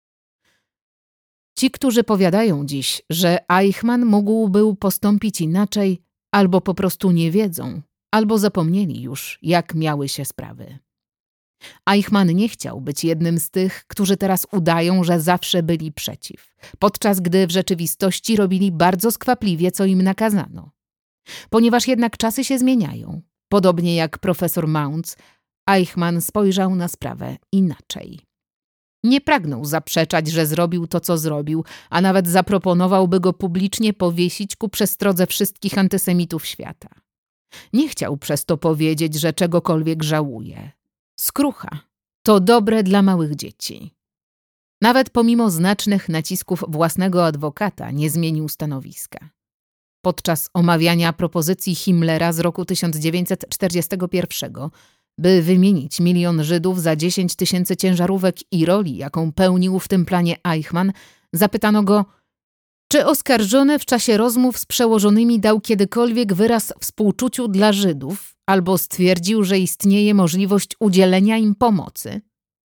Ci, którzy powiadają dziś, że Eichmann mógł był postąpić inaczej, albo po prostu nie wiedzą, albo zapomnieli już, jak miały się sprawy. Eichmann nie chciał być jednym z tych, którzy teraz udają, że zawsze byli przeciw, podczas gdy w rzeczywistości robili bardzo skwapliwie, co im nakazano. Ponieważ jednak czasy się zmieniają, podobnie jak profesor Maunz, Eichmann spojrzał na sprawę inaczej. Nie pragnął zaprzeczać, że zrobił to, co zrobił, a nawet zaproponowałby go publicznie powiesić ku przestrodze wszystkich antysemitów świata. Nie chciał przez to powiedzieć, że czegokolwiek żałuje. Skrucha to dobre dla małych dzieci. Nawet pomimo znacznych nacisków własnego adwokata nie zmienił stanowiska. Podczas omawiania propozycji Himmlera z roku tysiąc dziewięćset czterdziestego pierwszego, by wymienić milion Żydów za dziesięć tysięcy ciężarówek i roli, jaką pełnił w tym planie Eichmann, zapytano go, czy oskarżony w czasie rozmów z przełożonymi dał kiedykolwiek wyraz współczuciu dla Żydów albo stwierdził, że istnieje możliwość udzielenia im pomocy.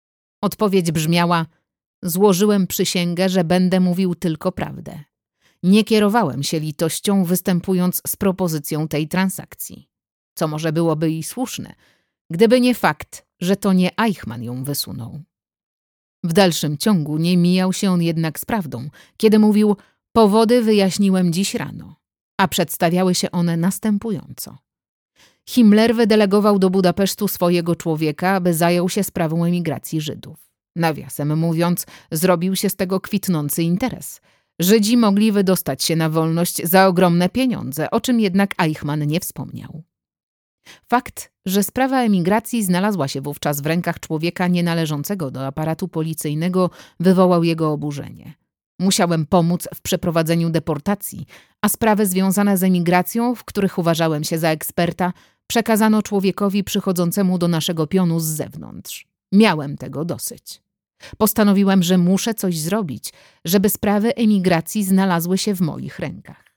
Odpowiedź brzmiała: złożyłem przysięgę, że będę mówił tylko prawdę. Nie kierowałem się litością, występując z propozycją tej transakcji. Co może byłoby i słuszne, gdyby nie fakt, że to nie Eichmann ją wysunął. W dalszym ciągu nie mijał się on jednak z prawdą, kiedy mówił: powody wyjaśniłem dziś rano, a przedstawiały się one następująco. Himmler wydelegował do Budapesztu swojego człowieka, aby zajął się sprawą emigracji Żydów. Nawiasem mówiąc, zrobił się z tego kwitnący interes. Żydzi mogli wydostać się na wolność za ogromne pieniądze, o czym jednak Eichmann nie wspomniał. Fakt, że sprawa emigracji znalazła się wówczas w rękach człowieka nienależącego do aparatu policyjnego, wywołał jego oburzenie. Musiałem pomóc w przeprowadzeniu deportacji, a sprawy związane z emigracją, w których uważałem się za eksperta, przekazano człowiekowi przychodzącemu do naszego pionu z zewnątrz. Miałem tego dosyć. Postanowiłem, że muszę coś zrobić, żeby sprawy emigracji znalazły się w moich rękach.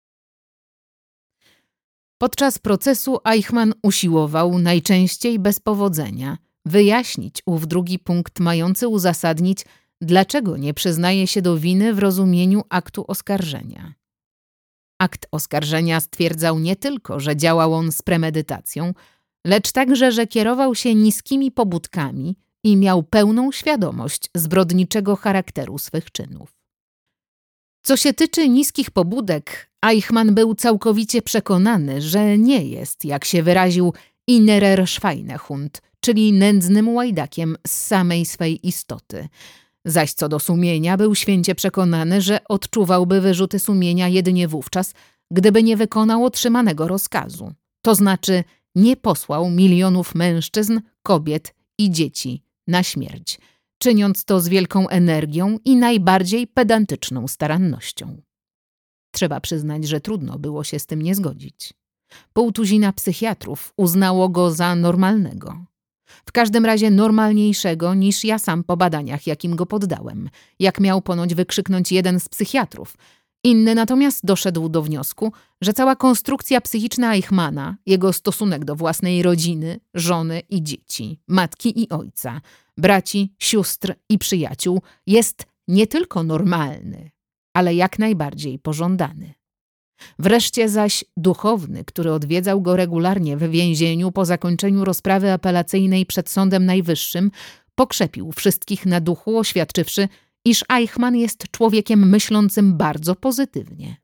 Podczas procesu Eichmann usiłował, najczęściej bez powodzenia, wyjaśnić ów drugi punkt mający uzasadnić, dlaczego nie przyznaje się do winy w rozumieniu aktu oskarżenia. Akt oskarżenia stwierdzał nie tylko, że działał on z premedytacją, lecz także, że kierował się niskimi pobudkami i miał pełną świadomość zbrodniczego charakteru swych czynów. Co się tyczy niskich pobudek, Eichmann był całkowicie przekonany, że nie jest, jak się wyraził, innerer Schweinehund, czyli nędznym łajdakiem z samej swej istoty. Zaś co do sumienia, był święcie przekonany, że odczuwałby wyrzuty sumienia jedynie wówczas, gdyby nie wykonał otrzymanego rozkazu. To znaczy nie posłał milionów mężczyzn, kobiet i dzieci na śmierć, czyniąc to z wielką energią i najbardziej pedantyczną starannością. Trzeba przyznać, że trudno było się z tym nie zgodzić. Pół tuzina psychiatrów uznało go za normalnego. W każdym razie normalniejszego niż ja sam po badaniach, jakim go poddałem, jak miał ponoć wykrzyknąć jeden z psychiatrów. Inny natomiast doszedł do wniosku, że cała konstrukcja psychiczna Eichmanna, jego stosunek do własnej rodziny, żony i dzieci, matki i ojca, braci, sióstr i przyjaciół jest nie tylko normalny, ale jak najbardziej pożądany. Wreszcie zaś duchowny, który odwiedzał go regularnie w więzieniu po zakończeniu rozprawy apelacyjnej przed Sądem Najwyższym, pokrzepił wszystkich na duchu, oświadczywszy, iż Eichmann jest człowiekiem myślącym bardzo pozytywnie.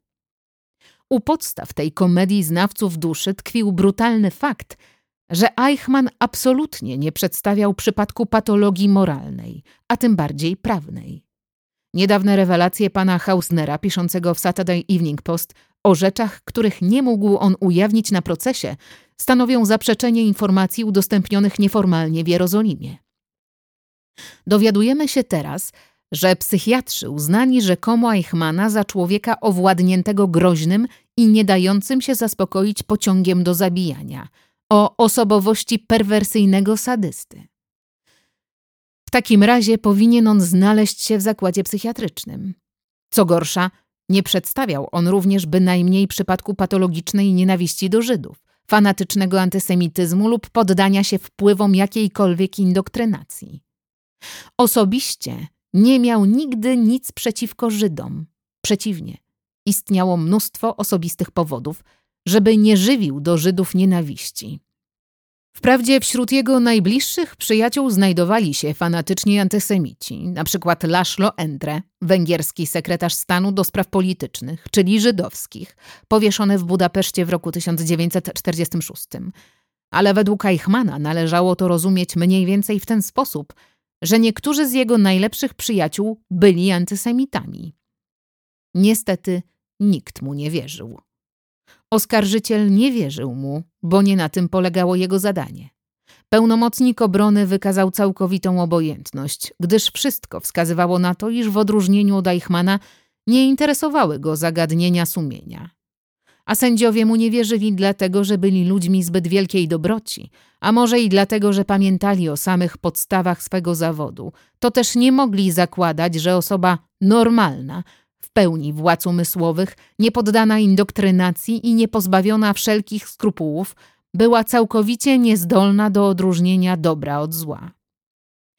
U podstaw tej komedii znawców duszy tkwił brutalny fakt, że Eichmann absolutnie nie przedstawiał przypadku patologii moralnej, a tym bardziej prawnej. Niedawne rewelacje pana Hausnera, piszącego w Saturday Evening Post, o rzeczach, których nie mógł on ujawnić na procesie, stanowią zaprzeczenie informacji udostępnionych nieformalnie w Jerozolimie. Dowiadujemy się teraz, że psychiatrzy uznali rzekomo Eichmanna za człowieka owładniętego groźnym i nie dającym się zaspokoić pociągiem do zabijania, o osobowości perwersyjnego sadysty. W takim razie powinien on znaleźć się w zakładzie psychiatrycznym. Co gorsza, nie przedstawiał on również bynajmniej przypadku patologicznej nienawiści do Żydów, fanatycznego antysemityzmu lub poddania się wpływom jakiejkolwiek indoktrynacji. Osobiście nie miał nigdy nic przeciwko Żydom. Przeciwnie, istniało mnóstwo osobistych powodów, żeby nie żywił do Żydów nienawiści. Wprawdzie wśród jego najbliższych przyjaciół znajdowali się fanatyczni antysemici, na przykład Laszlo Endre, węgierski sekretarz stanu do spraw politycznych, czyli żydowskich, powieszony w Budapeszcie w roku tysiąc dziewięćset czterdziestym szóstym. Ale według Eichmanna należało to rozumieć mniej więcej w ten sposób, że niektórzy z jego najlepszych przyjaciół byli antysemitami. Niestety nikt mu nie wierzył. Oskarżyciel nie wierzył mu, bo nie na tym polegało jego zadanie. Pełnomocnik obrony wykazał całkowitą obojętność, gdyż wszystko wskazywało na to, iż w odróżnieniu od Eichmanna nie interesowały go zagadnienia sumienia. A sędziowie mu nie wierzyli dlatego, że byli ludźmi zbyt wielkiej dobroci, a może i dlatego, że pamiętali o samych podstawach swego zawodu. To też nie mogli zakładać, że osoba normalna, w pełni władz umysłowych, niepoddana indokrynacji i niepozbawiona wszelkich skrupułów, była całkowicie niezdolna do odróżnienia dobra od zła.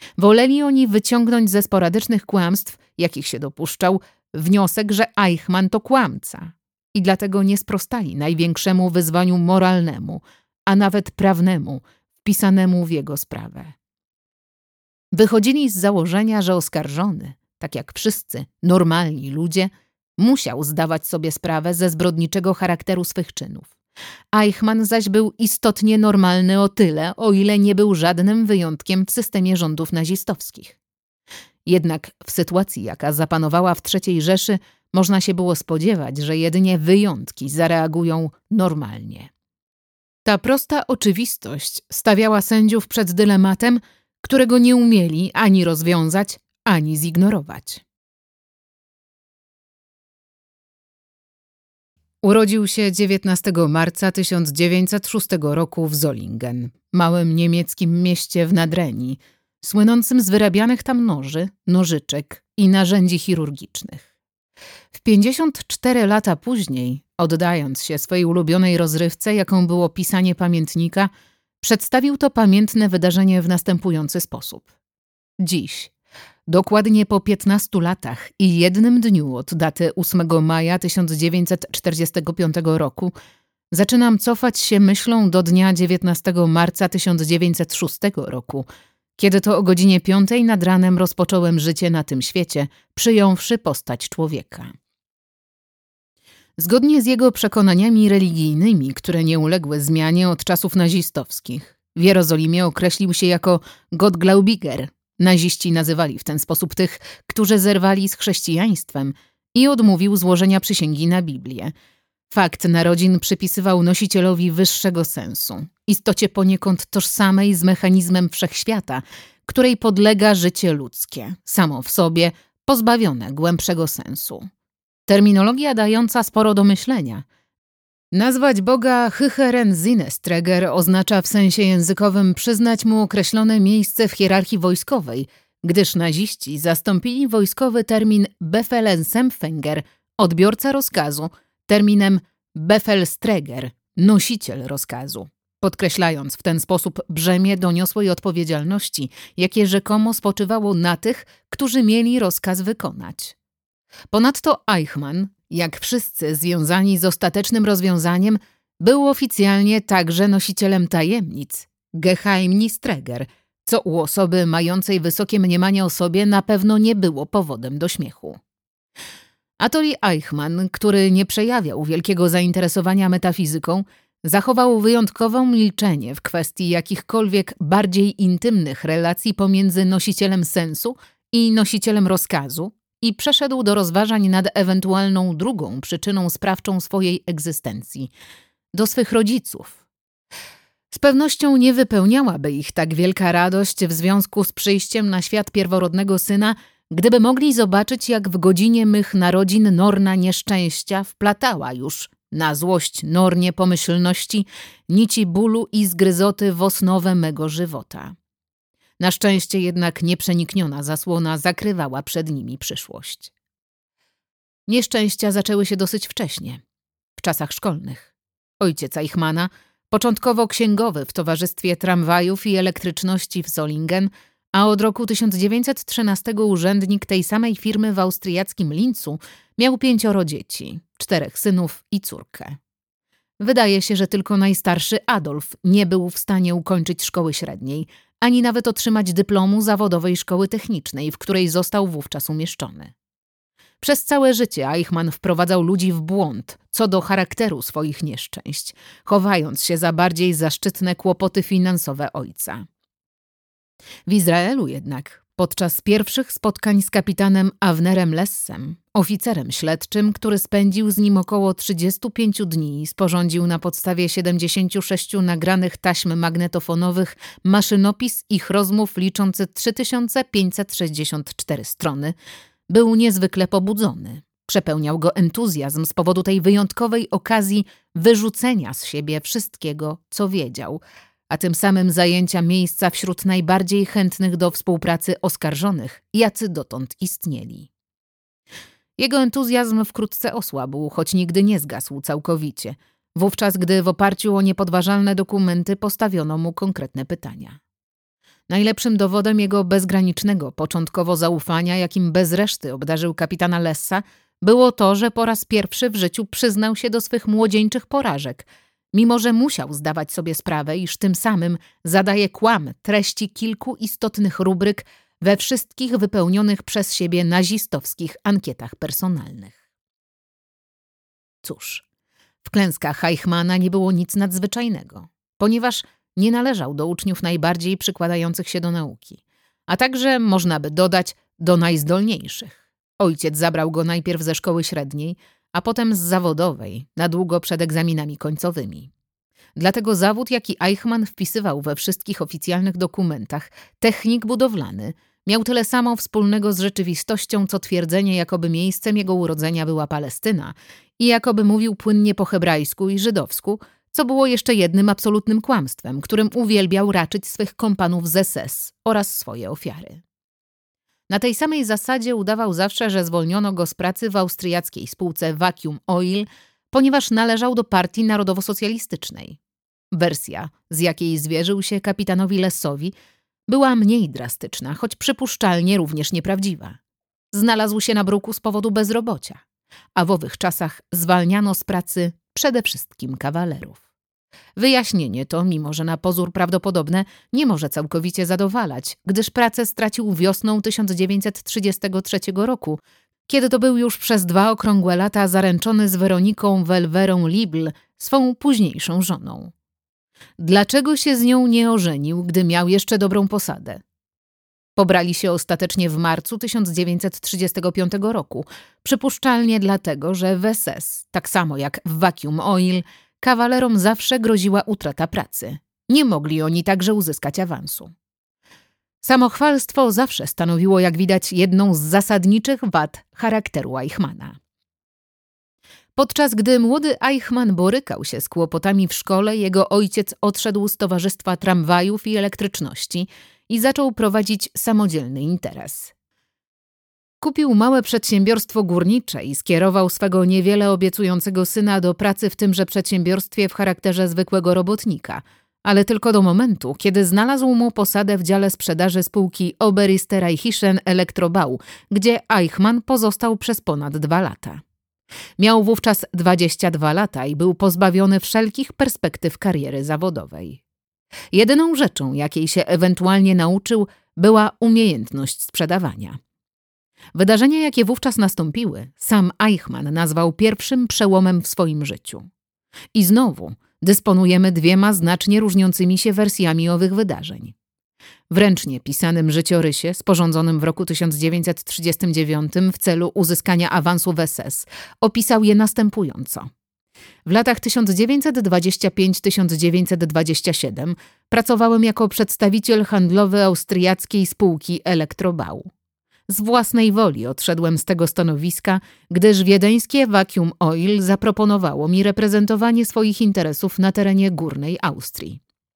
Woleli oni wyciągnąć ze sporadycznych kłamstw, jakich się dopuszczał, wniosek, że Eichmann to kłamca i dlatego nie sprostali największemu wyzwaniu moralnemu, a nawet prawnemu, wpisanemu w jego sprawę. Wychodzili z założenia, że oskarżony, tak jak wszyscy normalni ludzie, musiał zdawać sobie sprawę ze zbrodniczego charakteru swych czynów. Eichmann zaś był istotnie normalny o tyle, o ile nie był żadnym wyjątkiem w systemie rządów nazistowskich. Jednak w sytuacji, jaka zapanowała w trzeciej Rzeszy, można się było spodziewać, że jedynie wyjątki zareagują normalnie. Ta prosta oczywistość stawiała sędziów przed dylematem, którego nie umieli ani rozwiązać, ani zignorować. Urodził się dziewiętnastego marca tysiąc dziewięćset szóstego roku w Solingen, małym niemieckim mieście w Nadrenii, słynącym z wyrabianych tam noży, nożyczek i narzędzi chirurgicznych. W pięćdziesiąt cztery lata później, oddając się swojej ulubionej rozrywce, jaką było pisanie pamiętnika, przedstawił to pamiętne wydarzenie w następujący sposób. Dziś, dokładnie po piętnastu latach i jednym dniu od daty ósmego maja tysiąc dziewięćset czterdziestego piątego roku, zaczynam cofać się myślą do dnia dziewiętnastego marca tysiąc dziewięćset szóstego roku, kiedy to o godzinie piątej nad ranem rozpocząłem życie na tym świecie, przyjąwszy postać człowieka. Zgodnie z jego przekonaniami religijnymi, które nie uległy zmianie od czasów nazistowskich, w Jerozolimie określił się jako Gottglaubiger. Naziści nazywali w ten sposób tych, którzy zerwali z chrześcijaństwem, i odmówił złożenia przysięgi na Biblię. Fakt narodzin przypisywał nosicielowi wyższego sensu, istocie poniekąd tożsamej z mechanizmem wszechświata, której podlega życie ludzkie, samo w sobie pozbawione głębszego sensu. Terminologia dająca sporo do myślenia. Nazwać Boga Höheren Sinnesträger oznacza w sensie językowym przyznać mu określone miejsce w hierarchii wojskowej, gdyż naziści zastąpili wojskowy termin Befehlsempfänger, odbiorca rozkazu, terminem Befehlsträger, nosiciel rozkazu, podkreślając w ten sposób brzemię doniosłej odpowiedzialności, jakie rzekomo spoczywało na tych, którzy mieli rozkaz wykonać. Ponadto Eichmann, jak wszyscy związani z ostatecznym rozwiązaniem, był oficjalnie także nosicielem tajemnic, Geheimnisträger, co u osoby mającej wysokie mniemanie o sobie na pewno nie było powodem do śmiechu. Atoli Eichmann, który nie przejawiał wielkiego zainteresowania metafizyką, zachował wyjątkowe milczenie w kwestii jakichkolwiek bardziej intymnych relacji pomiędzy nosicielem sensu i nosicielem rozkazu i przeszedł do rozważań nad ewentualną drugą przyczyną sprawczą swojej egzystencji – do swych rodziców. Z pewnością nie wypełniałaby ich tak wielka radość w związku z przyjściem na świat pierworodnego syna, gdyby mogli zobaczyć, jak w godzinie mych narodzin norna nieszczęścia wplatała już, na złość nornie pomyślności, nici bólu i zgryzoty w osnowę mego żywota. Na szczęście jednak nieprzenikniona zasłona zakrywała przed nimi przyszłość. Nieszczęścia zaczęły się dosyć wcześnie, w czasach szkolnych. Ojciec Eichmana, początkowo księgowy w towarzystwie tramwajów i elektryczności w Solingen, a od roku tysiąc dziewięćset trzynastego urzędnik tej samej firmy w austriackim Linzu, miał pięcioro dzieci, czterech synów i córkę. Wydaje się, że tylko najstarszy Adolf nie był w stanie ukończyć szkoły średniej, ani nawet otrzymać dyplomu zawodowej szkoły technicznej, w której został wówczas umieszczony. Przez całe życie Eichmann wprowadzał ludzi w błąd co do charakteru swoich nieszczęść, chowając się za bardziej zaszczytne kłopoty finansowe ojca. W Izraelu jednak, podczas pierwszych spotkań z kapitanem Avnerem Lessem, oficerem śledczym, który spędził z nim około trzydziestu pięciu dni i sporządził na podstawie siedemdziesięciu sześciu nagranych taśm magnetofonowych maszynopis ich rozmów liczący trzy tysiące pięćset sześćdziesiąt cztery strony, był niezwykle pobudzony. Przepełniał go entuzjazm z powodu tej wyjątkowej okazji wyrzucenia z siebie wszystkiego, co wiedział, a tym samym zajęcia miejsca wśród najbardziej chętnych do współpracy oskarżonych, jacy dotąd istnieli. Jego entuzjazm wkrótce osłabł, choć nigdy nie zgasł całkowicie, wówczas gdy w oparciu o niepodważalne dokumenty postawiono mu konkretne pytania. Najlepszym dowodem jego bezgranicznego początkowo zaufania, jakim bez reszty obdarzył kapitana Lessa, było to, że po raz pierwszy w życiu przyznał się do swych młodzieńczych porażek, mimo że musiał zdawać sobie sprawę, iż tym samym zadaje kłam treści kilku istotnych rubryk we wszystkich wypełnionych przez siebie nazistowskich ankietach personalnych. Cóż, w klęskach Eichmanna nie było nic nadzwyczajnego, ponieważ nie należał do uczniów najbardziej przykładających się do nauki, a także, można by dodać, do najzdolniejszych. Ojciec zabrał go najpierw ze szkoły średniej, a potem z zawodowej, na długo przed egzaminami końcowymi. Dlatego zawód, jaki Eichmann wpisywał we wszystkich oficjalnych dokumentach, technik budowlany, miał tyle samo wspólnego z rzeczywistością, co twierdzenie, jakoby miejscem jego urodzenia była Palestyna i jakoby mówił płynnie po hebrajsku i żydowsku, co było jeszcze jednym absolutnym kłamstwem, którym uwielbiał raczyć swych kompanów z S S oraz swoje ofiary. Na tej samej zasadzie udawał zawsze, że zwolniono go z pracy w austriackiej spółce Vacuum Oil, ponieważ należał do partii narodowo-socjalistycznej. Wersja, z jakiej zwierzył się kapitanowi Lessowi, była mniej drastyczna, choć przypuszczalnie również nieprawdziwa. Znalazł się na bruku z powodu bezrobocia, a w owych czasach zwalniano z pracy przede wszystkim kawalerów. Wyjaśnienie to, mimo że na pozór prawdopodobne, nie może całkowicie zadowalać, gdyż pracę stracił wiosną tysiąc dziewięćset trzydziestego trzeciego roku, kiedy to był już przez dwa okrągłe lata zaręczony z Weroniką Welwerą Libl, swą późniejszą żoną. Dlaczego się z nią nie ożenił, gdy miał jeszcze dobrą posadę? Pobrali się ostatecznie w marcu tysiąc dziewięćset trzydziestego piątego roku, przypuszczalnie dlatego, że w S S, tak samo jak w Vacuum Oil, kawalerom zawsze groziła utrata pracy. Nie mogli oni także uzyskać awansu. Samochwalstwo zawsze stanowiło, jak widać, jedną z zasadniczych wad charakteru Eichmanna. Podczas gdy młody Eichmann borykał się z kłopotami w szkole, jego ojciec odszedł z towarzystwa tramwajów i elektryczności i zaczął prowadzić samodzielny interes. Kupił małe przedsiębiorstwo górnicze i skierował swego niewiele obiecującego syna do pracy w tymże przedsiębiorstwie w charakterze zwykłego robotnika, ale tylko do momentu, kiedy znalazł mu posadę w dziale sprzedaży spółki Oberösterreichischen Elektrobau, gdzie Eichmann pozostał przez ponad dwa lata. Miał wówczas dwadzieścia dwa lata i był pozbawiony wszelkich perspektyw kariery zawodowej. Jedyną rzeczą, jakiej się ewentualnie nauczył, była umiejętność sprzedawania. Wydarzenia, jakie wówczas nastąpiły, sam Eichmann nazwał pierwszym przełomem w swoim życiu. I znowu dysponujemy dwiema znacznie różniącymi się wersjami owych wydarzeń. W ręcznie pisanym życiorysie, sporządzonym w roku tysiąc dziewięćset trzydziestym dziewiątym w celu uzyskania awansu w S S, opisał je następująco. W latach tysiąc dziewięćset dwudziestym piątym do tysiąc dziewięćset dwudziestego siódmego pracowałem jako przedstawiciel handlowy austriackiej spółki Elektrobau. Z własnej woli odszedłem z tego stanowiska, gdyż wiedeńskie Vacuum Oil zaproponowało mi reprezentowanie swoich interesów na terenie Górnej Austrii.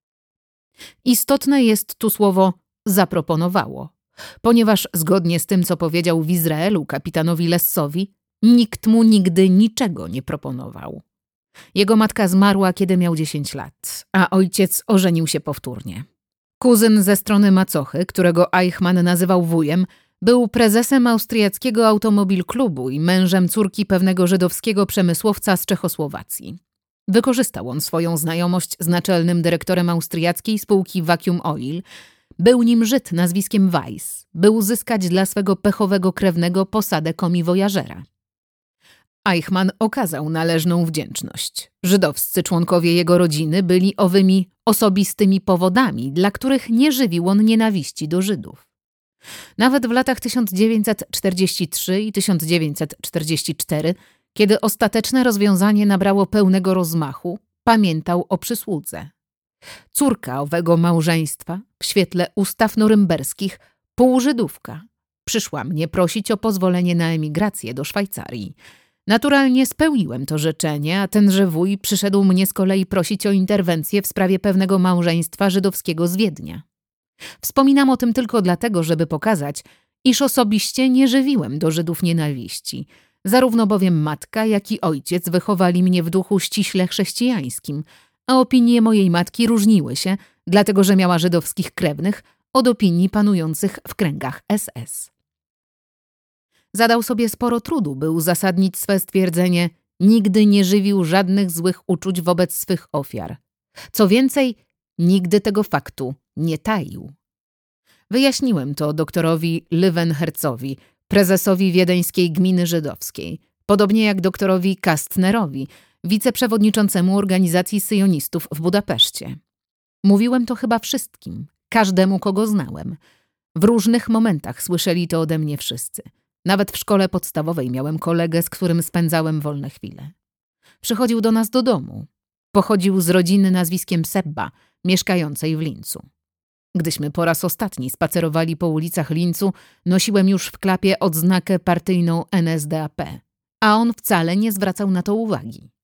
Istotne jest tu słowo zaproponowało, ponieważ zgodnie z tym, co powiedział w Izraelu kapitanowi Lessowi, nikt mu nigdy niczego nie proponował. Jego matka zmarła, kiedy miał dziesięć lat, a ojciec ożenił się powtórnie. Kuzyn ze strony macochy, którego Eichmann nazywał wujem, był prezesem austriackiego automobil klubu i mężem córki pewnego żydowskiego przemysłowca z Czechosłowacji. Wykorzystał on swoją znajomość z naczelnym dyrektorem austriackiej spółki Vacuum Oil. Był nim Żyd nazwiskiem Weiss, by uzyskać dla swego pechowego krewnego posadę komiwojażera. Eichmann okazał należną wdzięczność. Żydowscy członkowie jego rodziny byli owymi osobistymi powodami, dla których nie żywił on nienawiści do Żydów. Nawet w latach tysiąc dziewięćset czterdziestym trzecim i tysiąc dziewięćset czterdziestym czwartym, kiedy ostateczne rozwiązanie nabrało pełnego rozmachu, pamiętał o przysłudze. Córka owego małżeństwa, w świetle ustaw norymberskich, półżydówka, przyszła mnie prosić o pozwolenie na emigrację do Szwajcarii. Naturalnie spełniłem to życzenie, a tenże wuj przyszedł mnie z kolei prosić o interwencję w sprawie pewnego małżeństwa żydowskiego z Wiednia. Wspominam o tym tylko dlatego, żeby pokazać, iż osobiście nie żywiłem do Żydów nienawiści. Zarówno bowiem matka, jak i ojciec wychowali mnie w duchu ściśle chrześcijańskim, a opinie mojej matki różniły się, dlatego że miała żydowskich krewnych od opinii panujących w kręgach S S. Zadał sobie sporo trudu, by uzasadnić swe stwierdzenie: nigdy nie żywił żadnych złych uczuć wobec swych ofiar. Co więcej, nigdy tego faktu nie taił. Wyjaśniłem to doktorowi Löwenherzowi, prezesowi wiedeńskiej gminy żydowskiej, podobnie jak doktorowi Kastnerowi, wiceprzewodniczącemu organizacji syjonistów w Budapeszcie. Mówiłem to chyba wszystkim, każdemu, kogo znałem. W różnych momentach słyszeli to ode mnie wszyscy. Nawet w szkole podstawowej miałem kolegę, z którym spędzałem wolne chwile. Przychodził do nas do domu. Pochodził z rodziny nazwiskiem Sebba, mieszkającej w Lincu. Gdyśmy po raz ostatni spacerowali po ulicach Lincu, nosiłem już w klapie odznakę partyjną N S D A P, a on wcale nie zwracał na to uwagi.